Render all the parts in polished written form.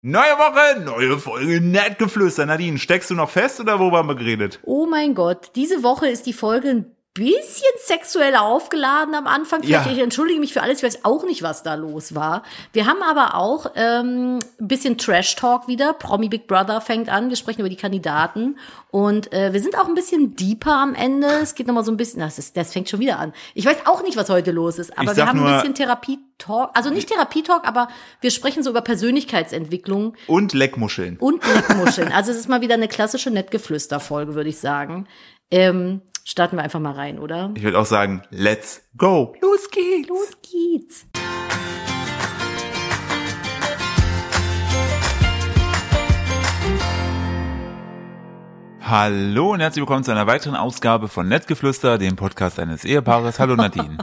Neue Woche, neue Folge Nettgeflüster. Nadine, steckst du noch fest oder worüber haben wir geredet? Oh mein Gott, diese Woche ist die Folge ein bisschen sexuell aufgeladen am Anfang. Ja. Ich entschuldige mich für alles, ich weiß auch nicht, was da los war. Wir haben aber auch ein bisschen Trash-Talk wieder. Promi Big Brother fängt an, wir sprechen über die Kandidaten. Und wir sind auch ein bisschen deeper am Ende. Es geht nochmal so ein bisschen, das fängt schon wieder an. Ich weiß auch nicht, was heute los ist, aber wir haben ein bisschen Therapie-Talk. Also nicht Therapie-Talk, aber wir sprechen so über Persönlichkeitsentwicklung. Und Leckmuscheln. Also es ist mal wieder eine klassische Nettgeflüster-Folge, würde ich sagen. Starten wir einfach mal rein, oder? Ich würde auch sagen, let's go. Los geht's. Hallo und herzlich willkommen zu einer weiteren Ausgabe von Nettgeflüster, dem Podcast eines Ehepaares. Hallo Nadine.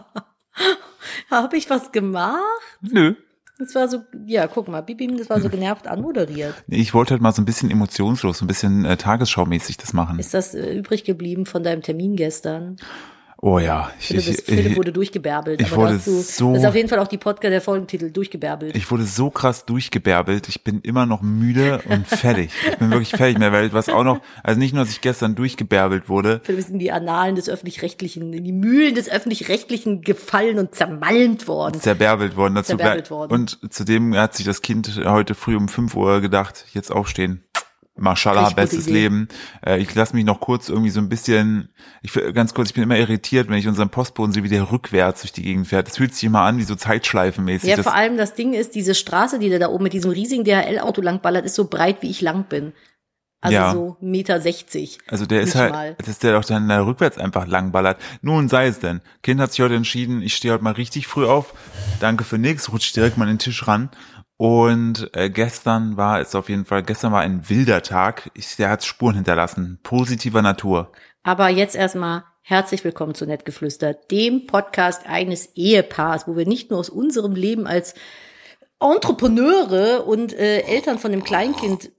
Habe ich was gemacht? Nö. Das war so, ja, guck mal, Bibim, das war so genervt anmoderiert. Ich wollte halt mal so ein bisschen emotionslos, so ein bisschen tagesschaumäßig das machen. Ist das übrig geblieben von deinem Termin gestern? Oh ja. Philipp wurde durchgebärbelt. Ich wurde so. Das ist auf jeden Fall auch der Folgentitel, durchgebärbelt. Ich wurde so krass durchgebärbelt. Ich bin immer noch müde und fertig. Ich bin wirklich fertig mehr, weil was auch noch, also nicht nur, dass ich gestern durchgebärbelt wurde. Philipp ist in die Annalen des Öffentlich-Rechtlichen, in die Mühlen des Öffentlich-Rechtlichen gefallen und zermalmt worden. Zerbärbelt worden. worden. Und zudem hat sich das Kind heute früh um 5 Uhr gedacht, jetzt aufstehen. Mashallah, bestes Leben. Ich lasse mich noch kurz irgendwie so ein bisschen, ich bin immer irritiert, wenn ich unseren Postboten sehe, wie der rückwärts durch die Gegend fährt. Das fühlt sich immer an wie so zeitschleifenmäßig. Ja, vor allem das Ding ist, diese Straße, die da oben mit diesem riesigen DHL-Auto langballert, ist so breit, wie ich lang bin. Also ja. So 1,60 Meter. Also der ist halt, dass der doch dann da rückwärts einfach langballert. Nun sei es denn. Kind hat sich heute entschieden, ich stehe heute mal richtig früh auf. Danke für nix, rutscht direkt mal an den Tisch ran. Und gestern war ein wilder Tag. Der hat Spuren hinterlassen, positiver Natur. Aber jetzt erstmal herzlich willkommen zu Nettgeflüster, dem Podcast eines Ehepaars, wo wir nicht nur aus unserem Leben als Entrepreneure und Eltern von dem Kleinkind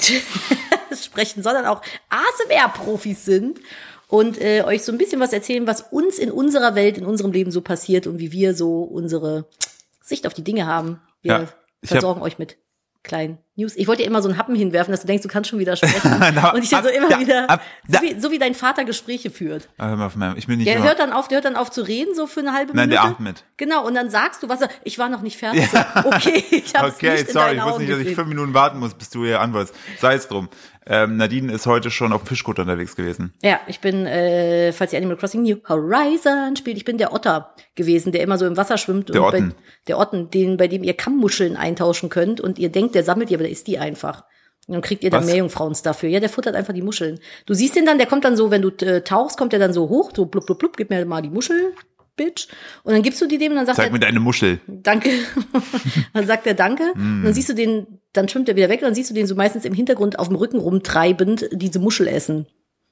sprechen, sondern auch ASMR-Profis sind und euch so ein bisschen was erzählen, was uns in unserer Welt, in unserem Leben so passiert und wie wir so unsere Sicht auf die Dinge haben. Wir versorgen euch mit kleinen News. Ich wollte dir immer so einen Happen hinwerfen, dass du denkst, du kannst schon wieder sprechen. Und ich dir so immer wieder, so wie dein Vater Gespräche führt. Ich bin nicht der hört dann auf zu reden, so für eine halbe Minute. Nein, der atmet. Genau, und dann sagst du was, ich war noch nicht fertig. So, okay, ich habe es nicht in deinen ich Augen wusste nicht, dass ich gesehen. 5 Minuten warten muss, bis du hier antwortest. Sei es drum. Nadine ist heute schon auf Fischkutter unterwegs gewesen. Ja, ich bin, falls ihr Animal Crossing New Horizon spielt, ich bin der Otter gewesen, der immer so im Wasser schwimmt. Der Otten. Der Otten, bei dem ihr Kammmuscheln eintauschen könnt und ihr denkt, der sammelt die, aber der isst die einfach. Und dann kriegt ihr dann Meerjungfrauens dafür. Ja, der futtert einfach die Muscheln. Du siehst den dann, der kommt dann so, wenn du tauchst, kommt der dann so hoch, so blub, blub, blub, gib mir mal die Muschel, Bitch. Und dann gibst du die dem und dann sagt er, Zeig mir deine Muschel. Danke. Dann sagt er Danke. Und dann siehst du den, dann schwimmt er wieder weg und dann siehst du den so meistens im Hintergrund auf dem Rücken rumtreibend diese Muschel essen.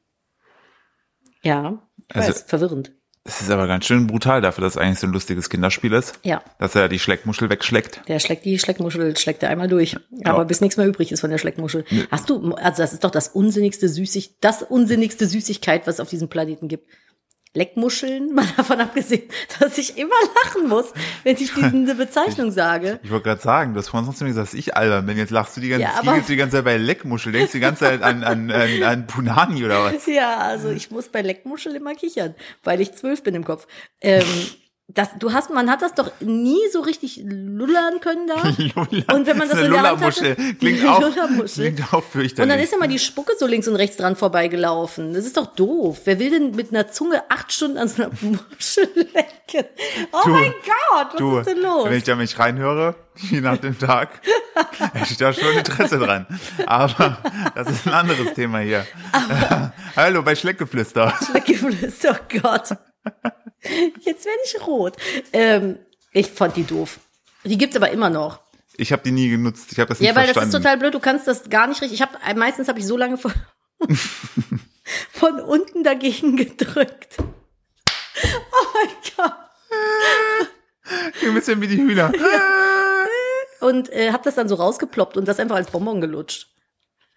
Ja, weiß, verwirrend. Das ist aber ganz schön brutal dafür, dass es eigentlich so ein lustiges Kinderspiel ist. Ja. Dass er die Schleckmuschel wegschleckt. Der schleckt die Schleckmuschel, schleckt er einmal durch. Aber bis nichts mehr übrig ist von der Schleckmuschel. Nee. Also das ist doch das unsinnigste Süßigkeit, was es auf diesem Planeten gibt. Leckmuscheln, mal davon abgesehen, dass ich immer lachen muss, wenn ich diese Bezeichnung sage. Ich wollte gerade sagen, du hast vorhin sonst gesagt, dass ich albern bin. Jetzt lachst du die ganze Zeit bei Leckmuschel. Denkst du die ganze Zeit an Punani oder was? Ja, also ich muss bei Leckmuschel immer kichern, weil ich 12 bin im Kopf. Man hat das doch nie so richtig lullern können da. Und wenn man das in der Hand hatte, klingt auch fürchterlich. Und dann ist immer die Spucke so links und rechts dran vorbeigelaufen. Das ist doch doof. Wer will denn mit einer Zunge 8 Stunden an so einer Muschel lecken? Mein Gott, was ist denn los? Wenn ich da mich reinhöre, je nach dem Tag, hätte ich da schon Interesse dran. Aber das ist ein anderes Thema hier. Hallo bei Schleckgeflüster. Schleckgeflüster, oh Gott. Jetzt werde ich rot. Ich fand die doof. Die gibt's aber immer noch. Ich habe die nie genutzt. Ich habe das nicht verstanden. Ja, weil das ist total blöd. Du kannst das gar nicht richtig. Meistens habe ich so lange von unten dagegen gedrückt. Oh mein Gott. Ein bisschen wie die Hühner. Und habe das dann so rausgeploppt und das einfach als Bonbon gelutscht.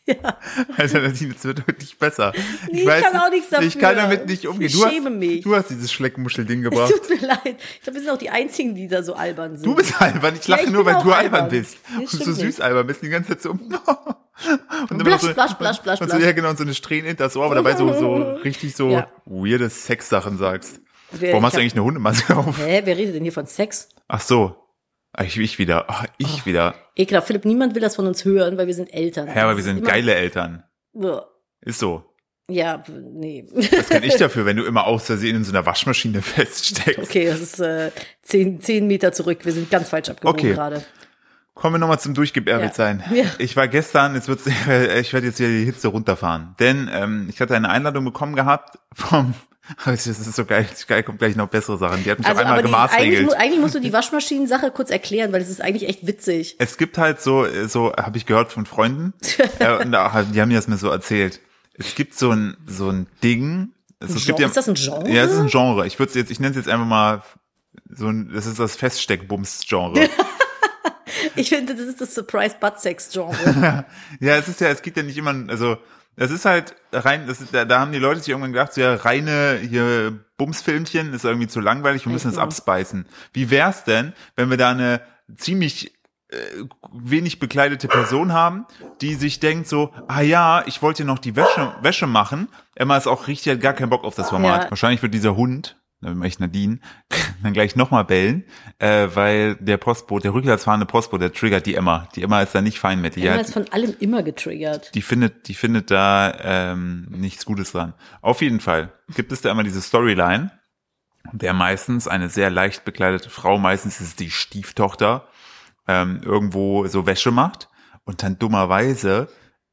Ja. Also Nadine, es wird wirklich besser. Nee, ich kann auch nichts dafür. Ich kann damit nicht umgehen. Ich schäme mich. Du hast dieses Schleckmuschel-Ding Es gebracht. tut mir leid. Ich glaube, wir sind auch die Einzigen, die da so albern sind. Du bist albern. Ich lache ich nur, bin weil auch du albern albern. bist. Nee, Und so stimmt süß nicht. albern bist, die ganze Zeit so. Und immer Blasch, so, blasch, blasch, blasch, und so, blasch. ja, genau, und so eine Strähne hinter das Ohr, aber dabei so richtig so Ja. weirde Sexsachen sagst. Wer- Warum ich hast du hab- eigentlich eine Hundemaske auf? Hä, wer redet denn hier von Sex? Ach so. Ich wieder. Ach, ich wieder. Ekelhaft. Philipp, niemand will das von uns hören, weil wir sind Eltern. Ja, aber wir Das sind ist immer- geile Eltern. Uah. Ist so. Ja, nee. Was kann ich dafür, wenn du immer aus Versehen in so einer Waschmaschine feststeckst? Okay, das ist 10 Meter zurück. Wir sind ganz falsch abgebogen Okay. gerade. Kommen wir nochmal zum Durchgebärbelt Ja. sein. Ja. Ich war gestern, ich werde jetzt wieder die Hitze runterfahren. Denn ich hatte eine Einladung bekommen gehabt vom, das ist so geil, kommt gleich noch bessere Sachen. Die hat mich auch einmal eigentlich, gemaßregelt. eigentlich musst du die Waschmaschinen-Sache kurz erklären, weil es ist eigentlich echt witzig. Es gibt halt so habe ich gehört von Freunden, und die haben mir das mir so erzählt. Es gibt so ein Ding. Also es gibt Ist das ein Genre? Ja, es ist ein Genre. Ich nenne es jetzt einfach mal das ist das Feststeckbums-Genre. Ich finde, das ist das Surprise-Butt-Sex-Genre. Ja, es gibt ja nicht immer, also das ist halt rein, da haben die Leute sich irgendwann gedacht, so ja, reine hier Bumsfilmchen ist irgendwie zu langweilig, wir müssen es abspeisen. Wie wär's denn, wenn wir da eine ziemlich wenig bekleidete Person haben, die sich denkt so, ah ja, ich wollte noch die Wäsche machen. Emma ist auch richtig, hat gar keinen Bock auf das Format. Ja. Wahrscheinlich wird dieser Hund, ich Nadine, dann gleich nochmal bellen, weil der rückwärts fahrende Postbote, der triggert die Emma. Die Emma ist da nicht fein mit. Die Emma hat, ist von allem immer getriggert. die findet da nichts Gutes dran. Auf jeden Fall gibt es da immer diese Storyline, der meistens eine sehr leicht bekleidete Frau, meistens ist es die Stieftochter, irgendwo so Wäsche macht und dann dummerweise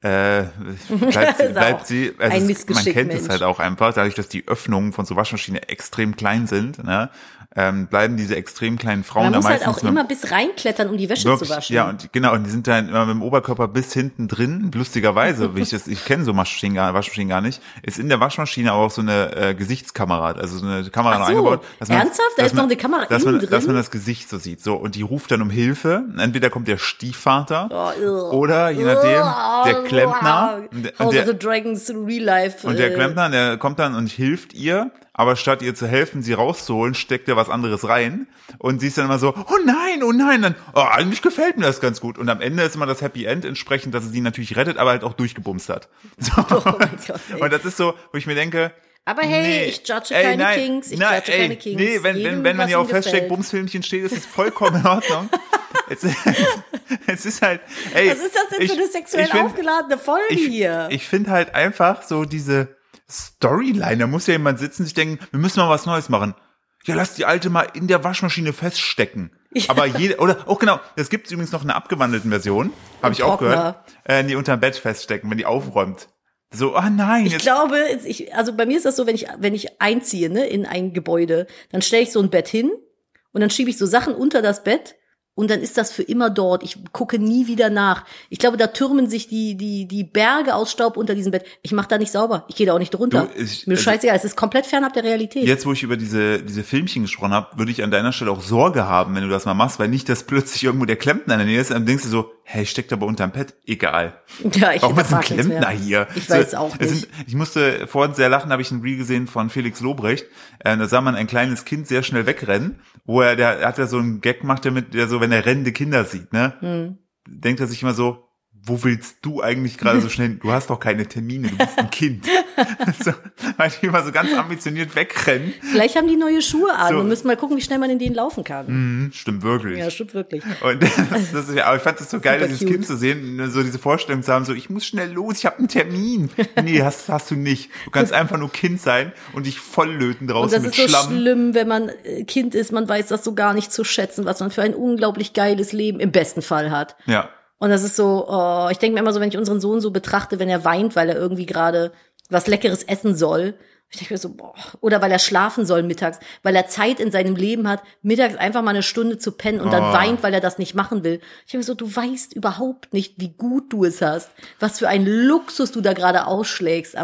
bleibt sie, ein man Missgeschick, kennt es Mensch. halt auch einfach, dadurch, dass die Öffnungen von so Waschmaschinen extrem klein sind, ne, bleiben diese extrem kleinen Frauen Man da muss halt meistens auch immer bis reinklettern, um die Wäsche wirklich, zu waschen. ja, und genau, und die sind dann immer mit dem Oberkörper bis hinten drin, lustigerweise, ich kenne so Waschmaschinen gar nicht, ist in der Waschmaschine aber auch so eine Gesichtskamera, also so eine Kamera Ach noch so, eingebaut. ernsthaft? Da ist noch eine Kamera innen drin? Dass man das Gesicht so sieht, so, und die ruft dann um Hilfe, entweder kommt der Stiefvater, oder, je nachdem, der Klempner, House of the Dragons Real Life. und der Klempner, der kommt dann und hilft ihr, aber statt ihr zu helfen, sie rauszuholen, steckt er was anderes rein. Und sie ist dann immer so, oh nein, dann, eigentlich gefällt mir das ganz gut. Und am Ende ist immer das Happy End entsprechend, dass sie ihn natürlich rettet, aber halt auch durchgebumst hat. So. Oh mein Gott, ey. Und das ist so, wo ich mir denke, Aber hey, nee, ich judge keine Kings, ich judge keine Kings. Nee, wenn Jedem, man was hier auf ihm gefällt. Hashtag Bumsfilmchen steht, ist es vollkommen in Ordnung. Es ist halt, ey. Was ist das denn für eine sexuell aufgeladene Folge hier? Ich finde halt einfach so diese Storyline, da muss ja jemand sitzen und sich denken, wir müssen mal was Neues machen. Ja, lass die alte mal in der Waschmaschine feststecken. Ja. Aber genau, das gibt übrigens noch in einer abgewandelten Version, habe ich auch gehört. Die unterm Bett feststecken, wenn die aufräumt. So, nein. Ich glaube, also bei mir ist das so, wenn ich einziehe, ne, in ein Gebäude, dann stelle ich so ein Bett hin und dann schiebe ich so Sachen unter das Bett und dann ist das für immer dort. Ich gucke nie wieder nach. Ich glaube, da türmen sich die Berge aus Staub unter diesem Bett. Ich mache da nicht sauber. Ich gehe da auch nicht drunter. Mir scheißegal. Es ist komplett fernab der Realität. Jetzt, wo ich über diese Filmchen gesprochen habe, würde ich an deiner Stelle auch Sorge haben, wenn du das mal machst, weil nicht, dass plötzlich irgendwo der Klempner in der Nähe ist, dann denkst du so, hey, steckt aber unterm Bett. Egal. Ja, Warum ist ein Klempner hier? Ich weiß auch nicht. Ich musste vorhin sehr lachen, habe ich ein Reel gesehen von Felix Lobrecht. Da sah man ein kleines Kind sehr schnell wegrennen, der hat ja so einen Gag gemacht, der so, wenn er rennende Kinder sieht, ne? Denkt er sich immer so, wo willst du eigentlich gerade so schnell? Du hast doch keine Termine, du bist ein Kind. So, weil die immer so ganz ambitioniert wegrennen. Vielleicht haben die neue Schuhe an So. und müssen mal gucken, wie schnell man in denen laufen kann. Stimmt wirklich. Ja, stimmt wirklich. Und aber ich fand es so geil, Super dieses cute. Kind zu sehen, so diese Vorstellung zu haben, so, ich muss schnell los, ich habe einen Termin. Nee, hast du nicht. Du kannst einfach nur Kind sein und dich volllöten Und draußen das mit ist so Schlamm. schlimm, wenn man Kind ist, man weiß das so gar nicht zu schätzen, was man für ein unglaublich geiles Leben im besten Fall hat. Ja. Und das ist so, ich denke mir immer so, wenn ich unseren Sohn so betrachte, wenn er weint, weil er irgendwie gerade was Leckeres essen soll, ich denke mir so, oder weil er schlafen soll mittags, weil er Zeit in seinem Leben hat, mittags einfach mal eine Stunde zu pennen und dann weint, weil er das nicht machen will. Ich denke mir so, du weißt überhaupt nicht, wie gut du es hast, was für ein Luxus du da gerade ausschlägst, aber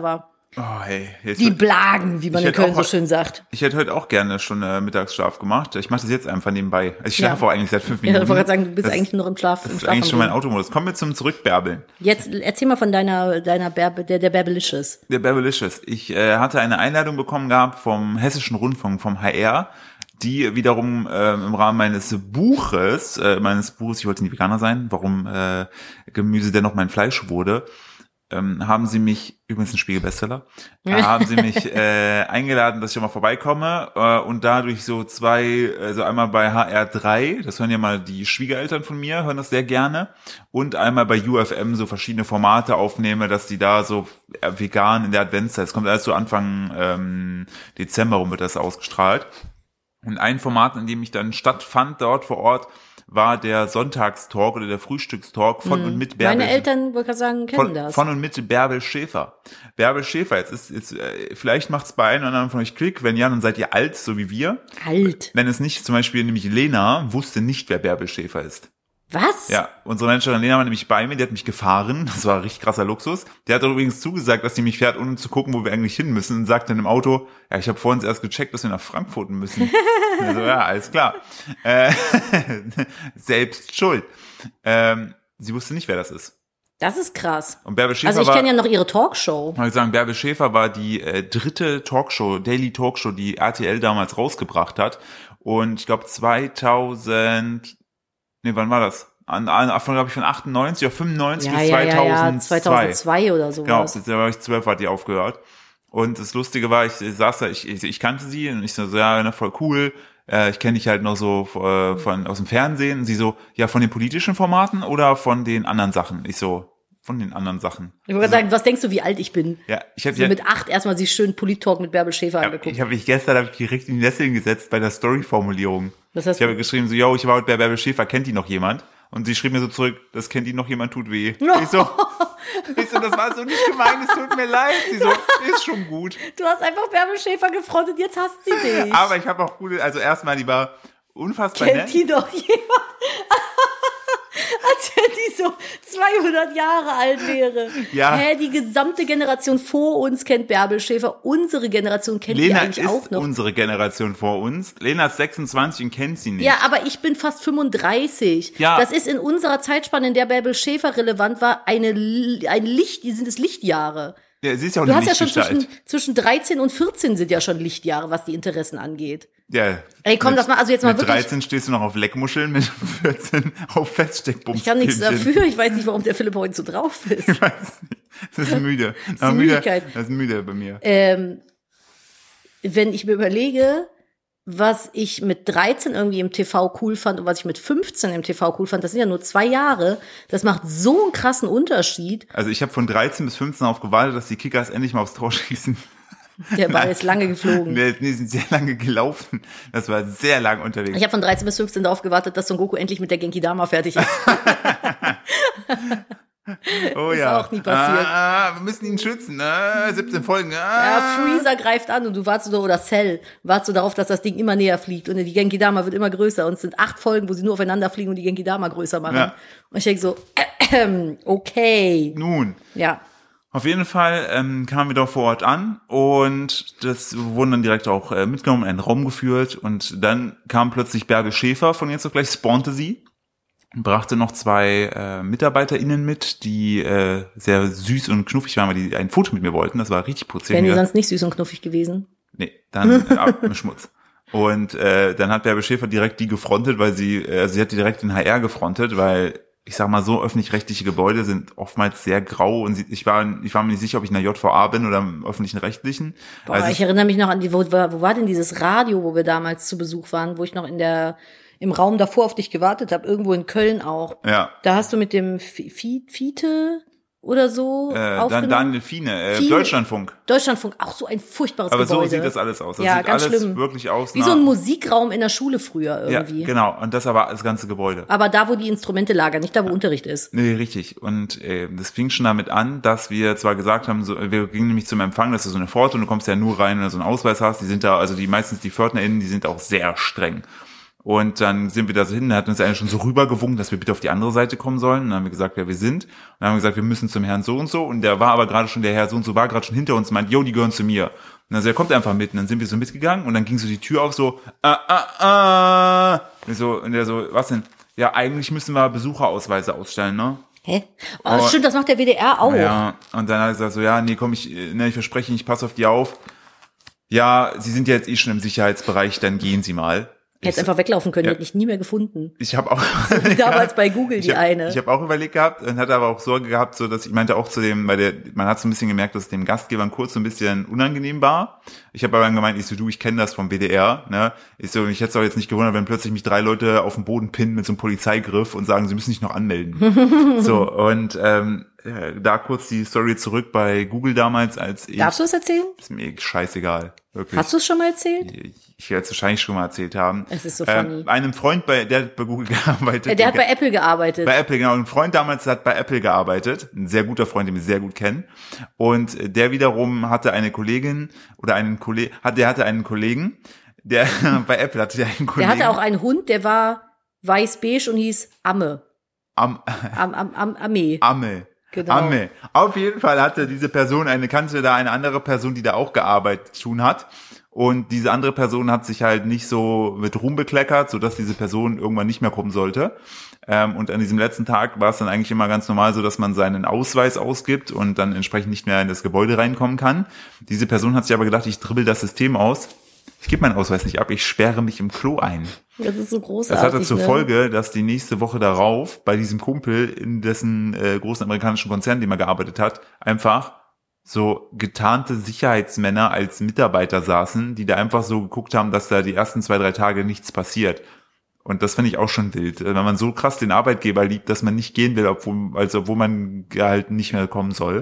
Oh, hey. Die Blagen, wie man in Köln so schön sagt. Ich hätte heute auch gerne eine Stunde Mittagsschlaf gemacht. Ich mache das jetzt einfach nebenbei. Also ich schlafe auch eigentlich seit 5 Minuten. Ja, ich wollte gerade sagen, du bist eigentlich nur noch im Schlaf. Das ist eigentlich schon mein Automodus. Kommen wir zum Zurückbärbeln. Jetzt erzähl mal von der Bärbelicious. Der Bärbelicious. Ich hatte eine Einladung bekommen gehabt vom Hessischen Rundfunk, vom HR, die wiederum im Rahmen meines Buches, ich wollte nie Veganer sein, warum Gemüse dennoch mein Fleisch wurde, haben sie mich, übrigens ein Spiegelbestseller, haben sie mich eingeladen, dass ich auch mal vorbeikomme und dadurch so einmal bei HR3, das hören ja mal die Schwiegereltern von mir, hören das sehr gerne, und einmal bei UFM so verschiedene Formate aufnehme, dass die da so vegan in der Adventszeit, es kommt alles so Anfang Dezember rum, wird das ausgestrahlt. Und ein Format, in dem ich dann stattfand dort vor Ort, war der Sonntagstalk oder der Frühstückstalk von und mit Bärbel. Meine Eltern, wollte ich sagen, kennen das. Von und mit Bärbel Schäfer. Bärbel Schäfer, vielleicht macht's bei einem oder anderen von euch Klick, wenn ja, dann seid ihr alt, so wie wir. Alt. Wenn es nicht, zum Beispiel nämlich Lena wusste nicht, wer Bärbel Schäfer ist. Was? Ja, unsere Managerin Lena war nämlich bei mir, die hat mich gefahren, das war richtig krasser Luxus. Die hat auch übrigens zugesagt, dass sie mich fährt, ohne zu gucken, wo wir eigentlich hin müssen, und sagt dann im Auto, ja, ich habe vorhin erst gecheckt, dass wir nach Frankfurt müssen. Also ja, alles klar. Selbst schuld. Sie wusste nicht, wer das ist. Das ist krass. Und Bärbel Schäfer also ich kenne ja noch ihre Talkshow. Ich sagen, Bärbel Schäfer war die dritte Daily Talkshow, die RTL damals rausgebracht hat. Und ich glaube wann war das? Glaube ich, von 98 auf 95 bis 2002. 2002 oder sowas. Genau, da war ich 12, hat die aufgehört. Und das Lustige war, ich saß da, ich kannte sie und ich so, ja, voll cool. Ich kenne dich halt noch so aus dem Fernsehen. Und sie so, ja, von den politischen Formaten oder von den anderen Sachen? Ich so, von den anderen Sachen. Ich wollte sagen, was denkst du, wie alt ich bin? Ja, ich habe so mit 8 erstmal sich schön Polit-Talk mit Bärbel Schäfer angeguckt. Gestern habe ich direkt in die Nesseln gesetzt bei der Story-Formulierung. Ich habe geschrieben so, yo, ich war heute bei Bärbel Schäfer, kennt die noch jemand? Und sie schrieb mir so zurück, das kennt die noch jemand, tut weh. Ich so, das war so nicht gemein, es tut mir leid. Sie so, ist schon gut. Du hast einfach Bärbel Schäfer gefrontet, jetzt hasst sie dich. Aber ich habe auch gute, also erstmal, die war unfassbar nett. Kennt die doch jemand? Als wenn die so 200 Jahre alt wäre. Ja. Die gesamte Generation vor uns kennt Bärbel Schäfer. Unsere Generation kennt Lena die eigentlich auch noch. Lena ist unsere Generation vor uns. Lena ist 26 und kennt sie nicht. Ja, aber ich bin fast 35. Ja. Das ist in unserer Zeitspanne, in der Bärbel Schäfer relevant war, sind es Lichtjahre. Ja, sie ist ja auch du eine hast ja schon zwischen 13 und 14 sind ja schon Lichtjahre, was die Interessen angeht. Ja. Ey, komm, das mal, also jetzt mal mit wirklich. Mit 13 stehst du noch auf Leckmuscheln, mit 14 auf Feststeckbums. Ich kann nichts dafür, ich weiß nicht, warum der Philipp heute so drauf ist. Ich weiß nicht. Das ist müde. Das ist Müdigkeit. Das ist müde bei mir. Wenn ich mir überlege, was ich mit 13 irgendwie im TV cool fand und was ich mit 15 im TV cool fand, das sind ja nur 2 Jahre. Das macht so einen krassen Unterschied. Also ich habe von 13 bis 15 darauf gewartet, dass die Kickers endlich mal aufs Tor schießen. Der Ball ist lange geflogen. Die sind sehr lange gelaufen. Das war sehr lang unterwegs. Ich habe von 13 bis 15 darauf gewartet, dass Son Goku endlich mit der Genki Dama fertig ist. Oh ist ja. auch nie passiert. Wir müssen ihn schützen. 17 Folgen. Ja, Freezer greift an und du wartest oder Cell, wartest du darauf, dass das Ding immer näher fliegt und die Genki Dama wird immer größer und es sind 8 Folgen, wo sie nur aufeinander fliegen und die Genki Dama größer machen. Ja. Und ich denke so, okay. Nun. Ja. Auf jeden Fall kamen wir doch vor Ort an und das wurden dann direkt auch mitgenommen, in einen Raum geführt und dann kam plötzlich Bärbel Schäfer, von jetzt auf gleich spawnte sie, brachte noch 2 MitarbeiterInnen mit, die sehr süß und knuffig waren, weil die ein Foto mit mir wollten, das war richtig putzig. Wären die sonst nicht süß und knuffig gewesen? Nee, dann ab im Schmutz. Und dann hat Bärbel Schäfer direkt die gefrontet, weil sie hat direkt den HR gefrontet, weil ich sag mal so, öffentlich-rechtliche Gebäude sind oftmals sehr grau und ich war mir nicht sicher, ob ich in der JVA bin oder im öffentlichen Rechtlichen. Boah, also ich erinnere mich noch an wo war denn dieses Radio, wo wir damals zu Besuch waren, wo ich noch im Raum davor auf dich gewartet habe, irgendwo in Köln auch. Ja. Da hast du mit dem Fiete oder so dann Daniel Fiene, Deutschlandfunk, auch so ein furchtbares aber Gebäude. So sieht das alles aus. Das ja, sieht ganz alles schlimm. wirklich aus. Wie so ein Musikraum in der Schule früher irgendwie. Ja, genau. Und das aber das ganze Gebäude. Aber da, wo die Instrumente lagern, nicht da, wo Unterricht ist. Nee, richtig. Und das fing schon damit an, dass wir zwar gesagt haben, wir gingen nämlich zum Empfang, das ist so eine Pforte und du kommst ja nur rein, wenn du so einen Ausweis hast. Die sind da, also meistens die PförtnerInnen, die sind auch sehr streng. Und dann sind wir da so hin, da hat uns einer schon so rübergewunken, dass wir bitte auf die andere Seite kommen sollen. Und dann haben wir gesagt, wer wir sind. Und dann haben wir gesagt, wir müssen zum Herrn so und so. Und der Herr so und so war gerade schon hinter uns und meint, jo, die gehören zu mir. Und dann so, er kommt einfach mit. Und dann sind wir so mitgegangen und dann ging so die Tür auf so, Und der so, was denn? Ja, eigentlich müssen wir Besucherausweise ausstellen, ne? Hä? Oh, stimmt, das macht der WDR auch. Ja, und dann hat er gesagt so, ja, nee, komm, ich verspreche, ich passe auf die auf. Ja, Sie sind ja jetzt schon im Sicherheitsbereich, dann gehen Sie mal. Hätte einfach weglaufen können, hätte ich nie mehr gefunden. Ich habe auch damals bei Google die eine. Ich habe auch überlegt gehabt und hatte aber auch Sorge gehabt, so dass ich meinte auch zu dem, man hat so ein bisschen gemerkt, dass es dem Gastgebern kurz so ein bisschen unangenehm war. Ich habe aber dann gemeint, ich kenne das vom WDR, ne? Ich hätte es auch jetzt nicht gewundert, wenn plötzlich mich 3 Leute auf den Boden pinnen mit so einem Polizeigriff und sagen, sie müssen sich noch anmelden. So, und da kurz die Story zurück bei Google damals, Darfst du es erzählen? Ist mir scheißegal. Wirklich. Hast du es schon mal erzählt? Ich werde es wahrscheinlich schon mal erzählt haben. Es ist so funny. Einem Freund, der hat bei Google gearbeitet. Der hat bei Apple gearbeitet. Bei Apple, genau. Ein Freund damals hat bei Apple gearbeitet. Ein sehr guter Freund, den wir sehr gut kennen. Und der wiederum hatte eine Kollegin oder der hatte einen Kollegen, der bei Apple hatte einen Kollegen. Der hatte auch einen Hund, der war weiß-beige und hieß Amme. Amme. Genau. Amme. Auf jeden Fall hatte diese Person kannte da eine andere Person, die da auch gearbeitet zu tun hat. Und diese andere Person hat sich halt nicht so mit Ruhm bekleckert, sodass diese Person irgendwann nicht mehr kommen sollte. Und an diesem letzten Tag war es dann eigentlich immer ganz normal so, dass man seinen Ausweis ausgibt und dann entsprechend nicht mehr in das Gebäude reinkommen kann. Diese Person hat sich aber gedacht, ich dribbel das System aus. Ich gebe meinen Ausweis nicht ab, ich sperre mich im Klo ein. Das ist so großartig. Das hatte zur Folge, dass die nächste Woche darauf bei diesem Kumpel in dessen großen amerikanischen Konzern, dem er gearbeitet hat, einfach so getarnte Sicherheitsmänner als Mitarbeiter saßen, die da einfach so geguckt haben, dass da die ersten 2-3 Tage nichts passiert. Und das finde ich auch schon wild, wenn man so krass den Arbeitgeber liebt, dass man nicht gehen will, obwohl man halt nicht mehr kommen soll.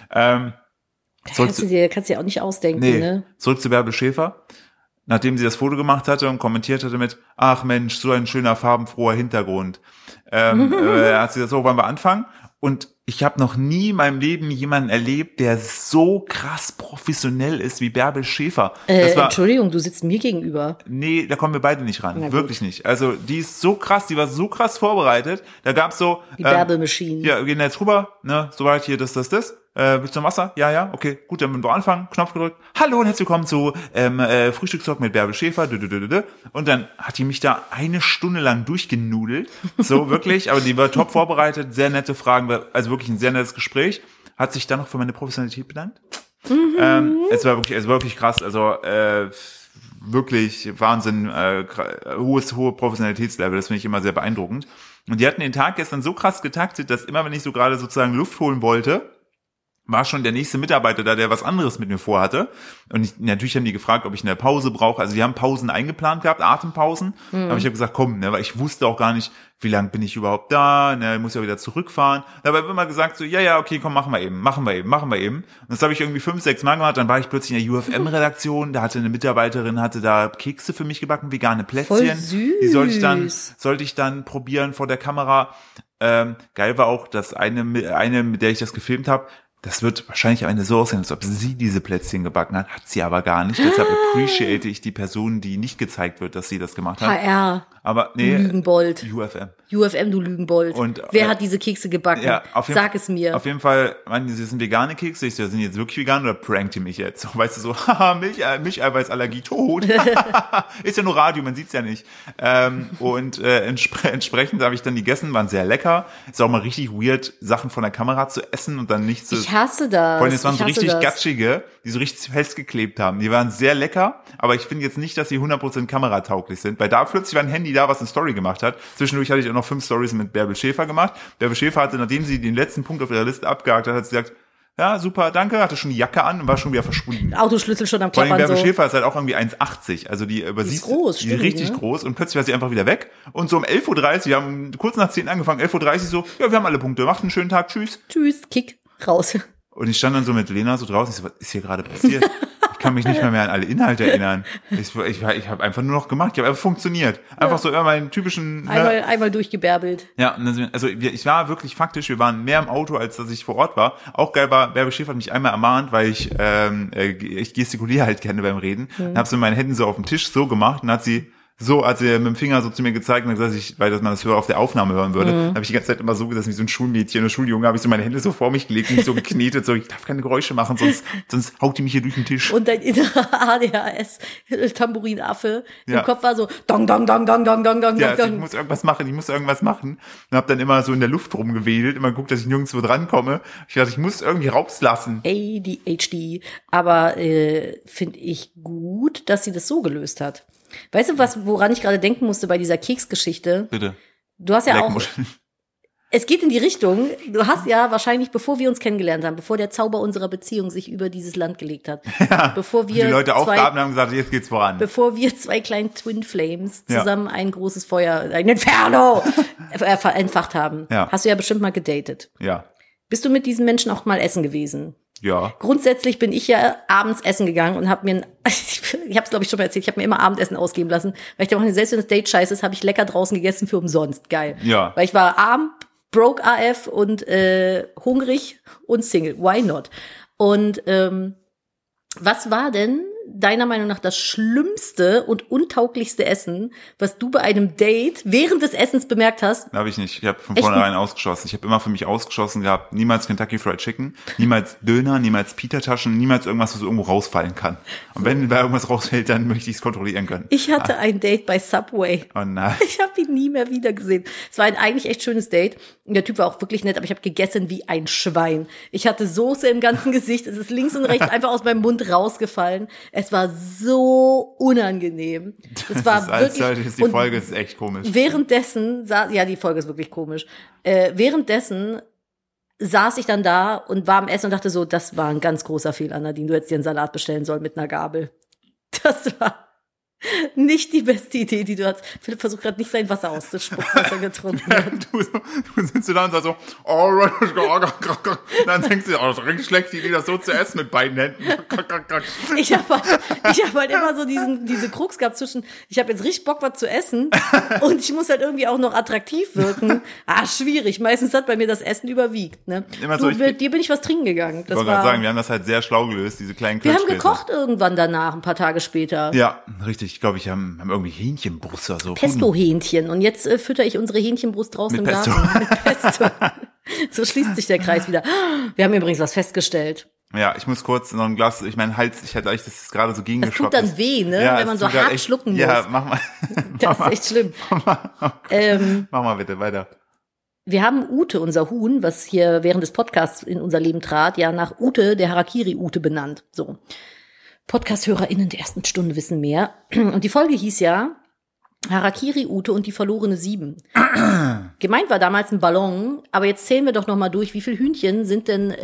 Kannst du dir auch nicht ausdenken, ne? Zurück zu Bärbel Schäfer. Nachdem sie das Foto gemacht hatte und kommentiert hatte mit, ach Mensch, so ein schöner farbenfroher Hintergrund, hat sie gesagt, so, wollen wir anfangen? Und ich habe noch nie in meinem Leben jemanden erlebt, der so krass professionell ist wie Bärbel Schäfer. Entschuldigung, du sitzt mir gegenüber. Nee, da kommen wir beide nicht ran. Wirklich nicht. Also die ist so krass, die war so krass vorbereitet. Da gab's so... Die Bärbel Machine. Ja, wir gehen jetzt rüber, ne, soweit hier, das. Willst du noch Wasser? Ja, okay, gut, dann müssen wir anfangen. Knopf gedrückt. Hallo und herzlich willkommen zu Frühstückstalk mit Bärbel Schäfer. Und dann hat die mich da 1 Stunde lang durchgenudelt. So, wirklich. Aber die war top vorbereitet, sehr nette Fragen, also wirklich ein sehr nettes Gespräch. Hat sich dann noch für meine Professionalität bedankt. Es war wirklich krass. Also wirklich Wahnsinn, hohe Professionalitätslevel. Das finde ich immer sehr beeindruckend. Und die hatten den Tag gestern so krass getaktet, dass immer, wenn ich so gerade sozusagen Luft holen wollte, war schon der nächste Mitarbeiter da, der was anderes mit mir vorhatte. Und natürlich haben die gefragt, ob ich eine Pause brauche. Also die haben Pausen eingeplant gehabt, Atempausen. Aber ich habe gesagt, komm, ne, weil ich wusste auch gar nicht, wie lange bin ich überhaupt da, ne, ich muss ja wieder zurückfahren. Dabei habe ich immer gesagt so, ja, okay, komm, machen wir eben. Und das habe ich irgendwie 5-6 Mal gemacht. Dann war ich plötzlich in der UFM-Redaktion, da hatte eine Mitarbeiterin, da Kekse für mich gebacken, vegane Plätzchen. Voll süß. Die sollte ich dann probieren vor der Kamera. Geil war auch, dass eine, mit der ich das gefilmt habe, das wird wahrscheinlich am Ende so aussehen, als ob sie diese Plätzchen gebacken hat sie aber gar nicht. Deshalb appreciate ich die Person, die nicht gezeigt wird, dass sie das gemacht hat. HR. Aber nee, Lügenbold. UFM, du Lügenbold. Und wer hat diese Kekse gebacken? Ja, Sag es mir. Auf jeden Fall, sie sind vegane Kekse. Ich so, sind jetzt wirklich vegan oder prankt ihr mich jetzt? So, weißt du, so, haha, Milcheiweißallergie tot. Ist ja nur Radio, man sieht's ja nicht. Entsprechend habe ich dann die gegessen, waren sehr lecker. Ist auch mal richtig weird, Sachen von der Kamera zu essen und dann nicht zu... Ich hasse das. Vor allem, es waren so richtig gatschige, die so richtig festgeklebt haben. Die waren sehr lecker, aber ich finde jetzt nicht, dass sie 100% kameratauglich sind, weil da plötzlich war ein Handy da, was eine Story gemacht hat. Zwischendurch hatte ich auch noch 5 Stories mit Bärbel Schäfer gemacht. Bärbel Schäfer hatte, nachdem sie den letzten Punkt auf ihrer Liste abgehakt hat, sie gesagt, ja, super, danke, hatte schon die Jacke an und war schon wieder verschwunden. Autoschlüssel schon am Klappern. Vor allem Bärbel Schäfer ist halt auch irgendwie 1,80, also die ist groß, die ist richtig groß und plötzlich war sie einfach wieder weg und so um 11:30 Uhr, wir haben kurz nach 10 angefangen, 11:30 Uhr so, ja, wir haben alle Punkte, macht einen schönen Tag, tschüss. Tschüss, Kick, raus. Und ich stand dann so mit Lena so draußen, ich so, was ist hier gerade passiert? Ich kann mich nicht mehr an alle Inhalte erinnern. Ich habe einfach nur noch gemacht, ich habe einfach funktioniert. Einfach so immer meinen typischen... Einmal durchgebärbelt. Ja, also ich war wirklich faktisch, wir waren mehr im Auto, als dass ich vor Ort war. Auch geil war, Bärbel Schäfer hat mich einmal ermahnt, weil ich gestikuliere halt gerne beim Reden. Dann habe so meine Hände so auf dem Tisch so gemacht und hat sie So, als er mit dem Finger so zu mir gezeigt hat, dass weil man das höher auf der Aufnahme hören würde, habe ich die ganze Zeit immer so gesessen wie so ein Schulmädchen oder Schuljunge, habe ich so meine Hände so vor mich gelegt und mich so geknetet, so ich darf keine Geräusche machen, sonst haut die mich hier durch den Tisch. Und dein innerer ADHS-Tamburinaffe im Kopf war so dong, dong, dong, dong, dong, dong, dong, ja, dong. Also ich muss irgendwas machen. Und habe dann immer so in der Luft rumgewedelt, immer geguckt, dass ich nirgendwo drankomme. Ich dachte, ich muss irgendwie rauslassen. ADHD. Aber finde ich gut, dass sie das so gelöst hat. Weißt du, woran ich gerade denken musste bei dieser Keksgeschichte? Bitte. Du hast ja auch, es geht in die Richtung, du hast ja wahrscheinlich, bevor wir uns kennengelernt haben, bevor der Zauber unserer Beziehung sich über dieses Land gelegt hat, bevor wir die Leute aufgaben haben gesagt, jetzt geht's voran. Bevor wir zwei kleinen Twin Flames zusammen ein großes Feuer, ein Inferno entfacht haben, hast du ja bestimmt mal gedatet. Ja. Bist du mit diesen Menschen auch mal essen gewesen? Ja. Grundsätzlich bin ich ja abends essen gegangen und habe mir, ich habe es glaube ich schon mal erzählt, ich habe mir immer Abendessen ausgeben lassen, weil ich dachte, selbst wenn das Date scheiße ist, habe ich lecker draußen gegessen für umsonst. Geil. Ja. Weil ich war arm, broke AF und hungrig und Single. Why not? Und was war denn deiner Meinung nach das schlimmste und untauglichste Essen, was du bei einem Date während des Essens bemerkt hast? Habe ich nicht. Ich habe von vornherein ausgeschlossen. Ich habe immer für mich ausgeschlossen gehabt, niemals Kentucky Fried Chicken, niemals Döner, niemals Pita-Taschen, niemals irgendwas, was so irgendwo rausfallen kann. Und wenn da irgendwas rausfällt, dann möchte ich es kontrollieren können. Ich hatte ein Date bei Subway. Oh nein. Ich habe ihn nie mehr wieder gesehen. Es war ein eigentlich echt schönes Date. Und der Typ war auch wirklich nett, aber ich habe gegessen wie ein Schwein. Ich hatte Soße im ganzen Gesicht. Es ist links und rechts einfach aus meinem Mund rausgefallen. Es war so unangenehm. Es war wirklich. Die Folge ist echt komisch. Währenddessen, die Folge ist wirklich komisch. Währenddessen saß ich dann da und war am Essen und dachte so, das war ein ganz großer Fehler, Nadine. Du hättest dir einen Salat bestellen sollen mit einer Gabel. Das war nicht die beste Idee, die du hast. Philipp versucht gerade nicht sein Wasser auszuspucken, was er getrunken hat. Du sitzt da und sagst so, alright, dann denkst du, das ist richtig schlecht, Idee, das so zu essen mit beiden Händen. Ich hab halt immer so diese Krux gehabt zwischen, ich habe jetzt richtig Bock, was zu essen und ich muss halt irgendwie auch noch attraktiv wirken. Schwierig. Meistens hat bei mir das Essen überwiegt. Ne? Dir bin ich was trinken gegangen. Ich wollte gerade sagen, wir haben das halt sehr schlau gelöst, diese kleinen Wir haben gekocht irgendwann danach, ein paar Tage später. Ja, richtig. Ich glaube, wir haben irgendwie Hähnchenbrust oder so. Pesto-Hähnchen. Und jetzt fütter ich unsere Hähnchenbrust draußen im Garten mit Pesto. So schließt sich der Kreis wieder. Wir haben übrigens was festgestellt. Ja, ich muss kurz noch ein Glas, ich meine Hals, ich hatte eigentlich das ist gerade so gegengeschwappt. Das tut dann weh, ne? Ja, wenn man so hart schlucken muss. Ja, mach mal. Das ist echt schlimm. Mach mal bitte weiter. Wir haben Ute, unser Huhn, was hier während des Podcasts in unser Leben trat, ja nach Ute, der Harakiri-Ute benannt. So. Podcast-HörerInnen der ersten Stunde wissen mehr. Und die Folge hieß ja Harakiri Ute und die verlorene 7. Gemeint war damals ein Ballon, aber jetzt zählen wir doch noch mal durch, wie viele Hühnchen sind denn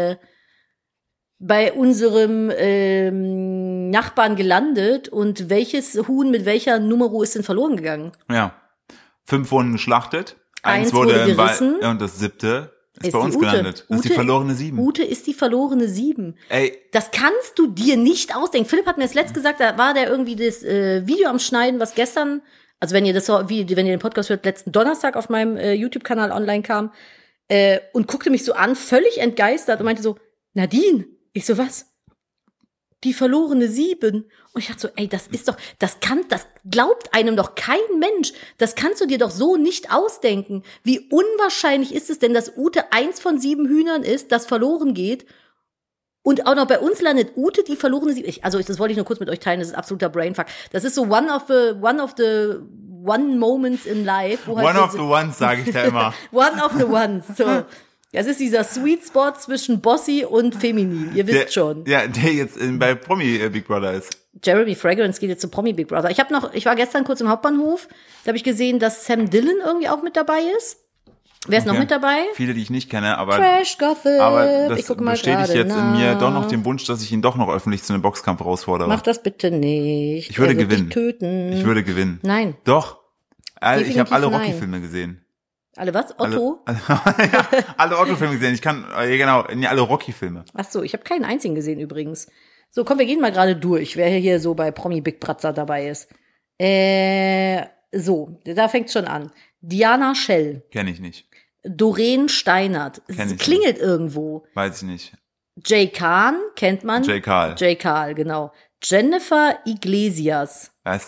bei unserem Nachbarn gelandet und welches Huhn mit welcher Numero ist denn verloren gegangen? Ja, 5 wurden geschlachtet, 1 wurde gerissen und das 7. ist bei uns gelandet. Das ist die verlorene 7. Ute ist die verlorene 7. Ey. Das kannst du dir nicht ausdenken. Philipp hat mir das letzte gesagt, da war der irgendwie das Video am Schneiden, was gestern, also wenn ihr den Podcast hört, letzten Donnerstag auf meinem YouTube-Kanal online kam, und guckte mich so an, völlig entgeistert und meinte so, Nadine, ich so, was? Die verlorene 7. Und ich dachte so, ey, das glaubt einem doch kein Mensch. Das kannst du dir doch so nicht ausdenken. Wie unwahrscheinlich ist es denn, dass Ute 1 von 7 Hühnern ist, das verloren geht? Und auch noch bei uns landet Ute die verlorene 7. Das wollte ich nur kurz mit euch teilen, das ist absoluter Brainfuck. Das ist so one of the moments in life. Wo one of the ones, sage ich da immer. One of the ones, so. Das ist dieser Sweet Spot zwischen Bossy und Feminin. Ihr wisst schon. Ja, der jetzt bei Promi Big Brother ist. Jeremy Fragrance geht jetzt zu Promi Big Brother. Ich war gestern kurz im Hauptbahnhof. Da habe ich gesehen, dass Sam Dillon irgendwie auch mit dabei ist. Wer ist noch mit dabei? Viele, die ich nicht kenne, aber Trash Gossip. Aber das ich guck mal bestätigt jetzt in mir doch noch den Wunsch, dass ich ihn doch noch öffentlich zu einem Boxkampf herausfordere. Mach das bitte nicht. Ich würde gewinnen. Dich töten. Ich würde gewinnen. Nein. Doch. Ich habe alle nein. Rocky-Filme gesehen. Alle was? Otto? Alle Otto-Filme gesehen. Alle Rocky-Filme. Ach so, ich habe keinen einzigen gesehen übrigens. So, komm, wir gehen mal gerade durch, wer hier so bei Promi Big Brother dabei ist. So, da fängt's schon an. Diana Schell. Kenn ich nicht. Doreen Steinert. Klingelt irgendwo. Weiß ich nicht. Jay Khan, kennt man. Jay Karl, genau. Jennifer Iglesias. Was?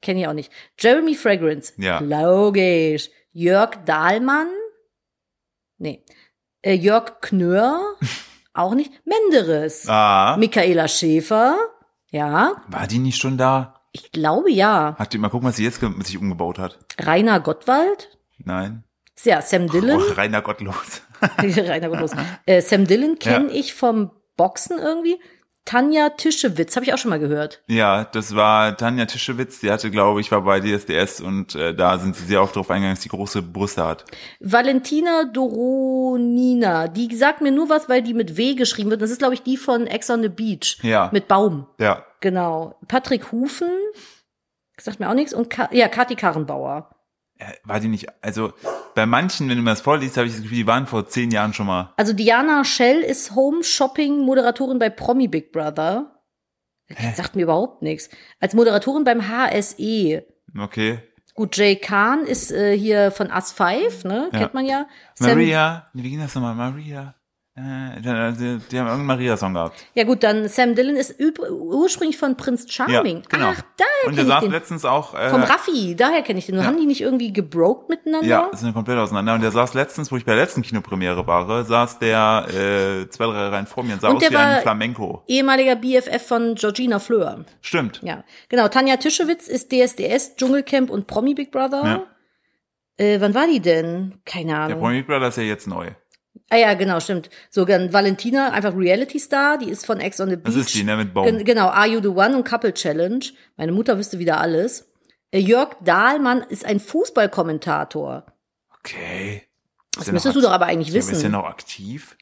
kenne ich auch nicht. Jeremy Fragrance. Ja. Logisch. Jörg Dahlmann. Nee. Jörg Knör. Auch nicht. Menderes. Michaela Schäfer. Ja. War die nicht schon da? Ich glaube, ja. Mal gucken, was sie jetzt sich umgebaut hat. Rainer Gottwald. Nein. Ja, Sam Dillon. Rainer Gottlos. Rainer Gottlos. Sam Dillon kenne ich vom Boxen irgendwie. Tanja Tischewitz, habe ich auch schon mal gehört. Ja, das war Tanja Tischewitz, die hatte, glaube ich, war bei DSDS und da sind sie sehr oft drauf eingegangen, dass die große Brüste hat. Valentina Doronina, die sagt mir nur was, weil die mit W geschrieben wird. Das ist, glaube ich, die von Ex on the Beach. Ja. Mit Baum. Ja. Genau. Patrick Hufen, sagt mir auch nichts. Und Kathi Karrenbauer. War die nicht, also bei manchen, wenn du mir das vorliest, habe ich das Gefühl, die waren vor 10 Jahren schon mal. Also Diana Schell ist Home-Shopping-Moderatorin bei Promi Big Brother. Das sagt mir überhaupt nichts. Als Moderatorin beim HSE. Okay. Gut, Jay Kahn ist hier von Us 5, ne? Ja. Kennt man ja. Maria, wie ging das nochmal? Maria. Die haben irgendeinen Maria-Song gehabt. Ja gut, dann Sam Dillon ist ursprünglich von Prince Charming. Ja, genau. Ach, daher und der kenne ich saß den. letztens auch Vom Raffi, daher kenne ich den. Haben die nicht irgendwie gebroked miteinander? Ja, sind komplett auseinander. Und der saß letztens, wo ich bei der letzten Kinopremiere war, saß der 2-3 Reihen vor mir und sah aus wie ein Flamenco. Ehemaliger BFF von Georgina Fleur. Stimmt. Ja, genau. Tanja Tischewitz ist DSDS, Dschungelcamp und Promi Big Brother. Ja. Wann war die denn? Keine Ahnung. Der Promi Big Brother ist ja jetzt neu. Ah ja, genau, stimmt. So, dann Valentina, einfach Reality-Star, die ist von Ex on the Beach. Das ist die, ne, mit Baum. Genau, Are You the One und Couple Challenge. Meine Mutter wüsste wieder alles. Jörg Dahlmann ist ein Fußballkommentator. Okay. Das müsstest du doch aber eigentlich wissen. Ist der noch aktiv?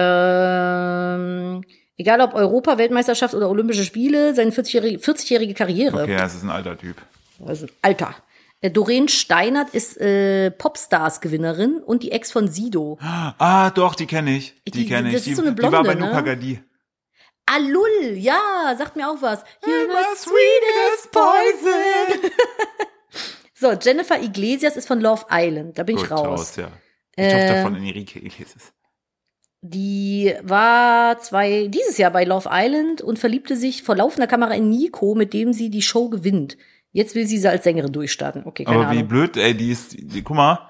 Egal ob Europa, Weltmeisterschaft oder Olympische Spiele, seine 40-jährige Karriere. Okay, das ist ein alter Typ. Also, Alter. Doreen Steinert ist Popstars-Gewinnerin und die Ex von Sido. Ah, doch, die kenne ich. Die kenne ich. Das ist so eine Blonde, die war bei ne? Luca Gadi. Ah, Lull, ja, sagt mir auch was. You're my sweetest poison. So, Jennifer Iglesias ist von Love Island, da bin ich raus. Ja. Die Tochter von Enrique Iglesias. Die war dieses Jahr bei Love Island und verliebte sich vor laufender Kamera in Nico, mit dem sie die Show gewinnt. Jetzt will sie als Sängerin durchstarten. Okay, keine Ahnung. Aber wie blöd, ey, guck mal,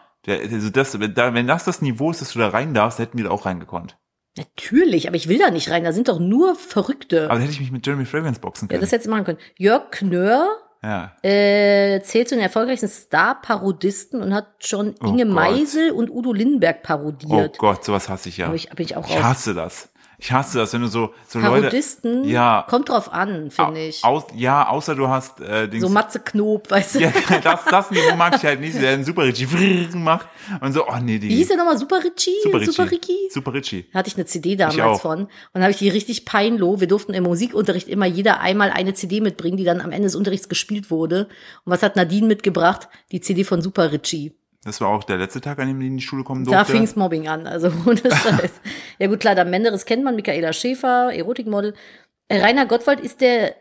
wenn das Niveau ist, dass du da rein darfst, hätten wir da auch reingekonnt. Natürlich, aber ich will da nicht rein, da sind doch nur Verrückte. Aber da hätte ich mich mit Jeremy Fragrance boxen können. Ja, das hättest du machen können. Jörg Knör zählt zu den erfolgreichsten Star-Parodisten und hat schon Inge Meisel und Udo Lindenberg parodiert. Oh Gott, sowas hasse ich ja. Bin ich auch raus. Ich hasse das, wenn du so Parodisten, Leute. Ja. Kommt drauf an, finde ich. Außer du hast so Matze Knob, weißt du. Ja, das Niveau mag ich halt nicht, der einen Super Richie macht und so, oh nee, Wie hieß der nochmal? Super Richie? Super Richie. Hatte ich eine CD damals von. Und habe ich die richtig peinloh. Wir durften im Musikunterricht immer jeder einmal eine CD mitbringen, die dann am Ende des Unterrichts gespielt wurde. Und was hat Nadine mitgebracht? Die CD von Super Richie. Das war auch der letzte Tag, an dem die in die Schule kommen durfte. Da fing's Mobbing an, also ohne Scheiß. Ja gut, klar, dann Menderes kennt man, Michaela Schäfer, Erotikmodel. Rainer Gottwald ist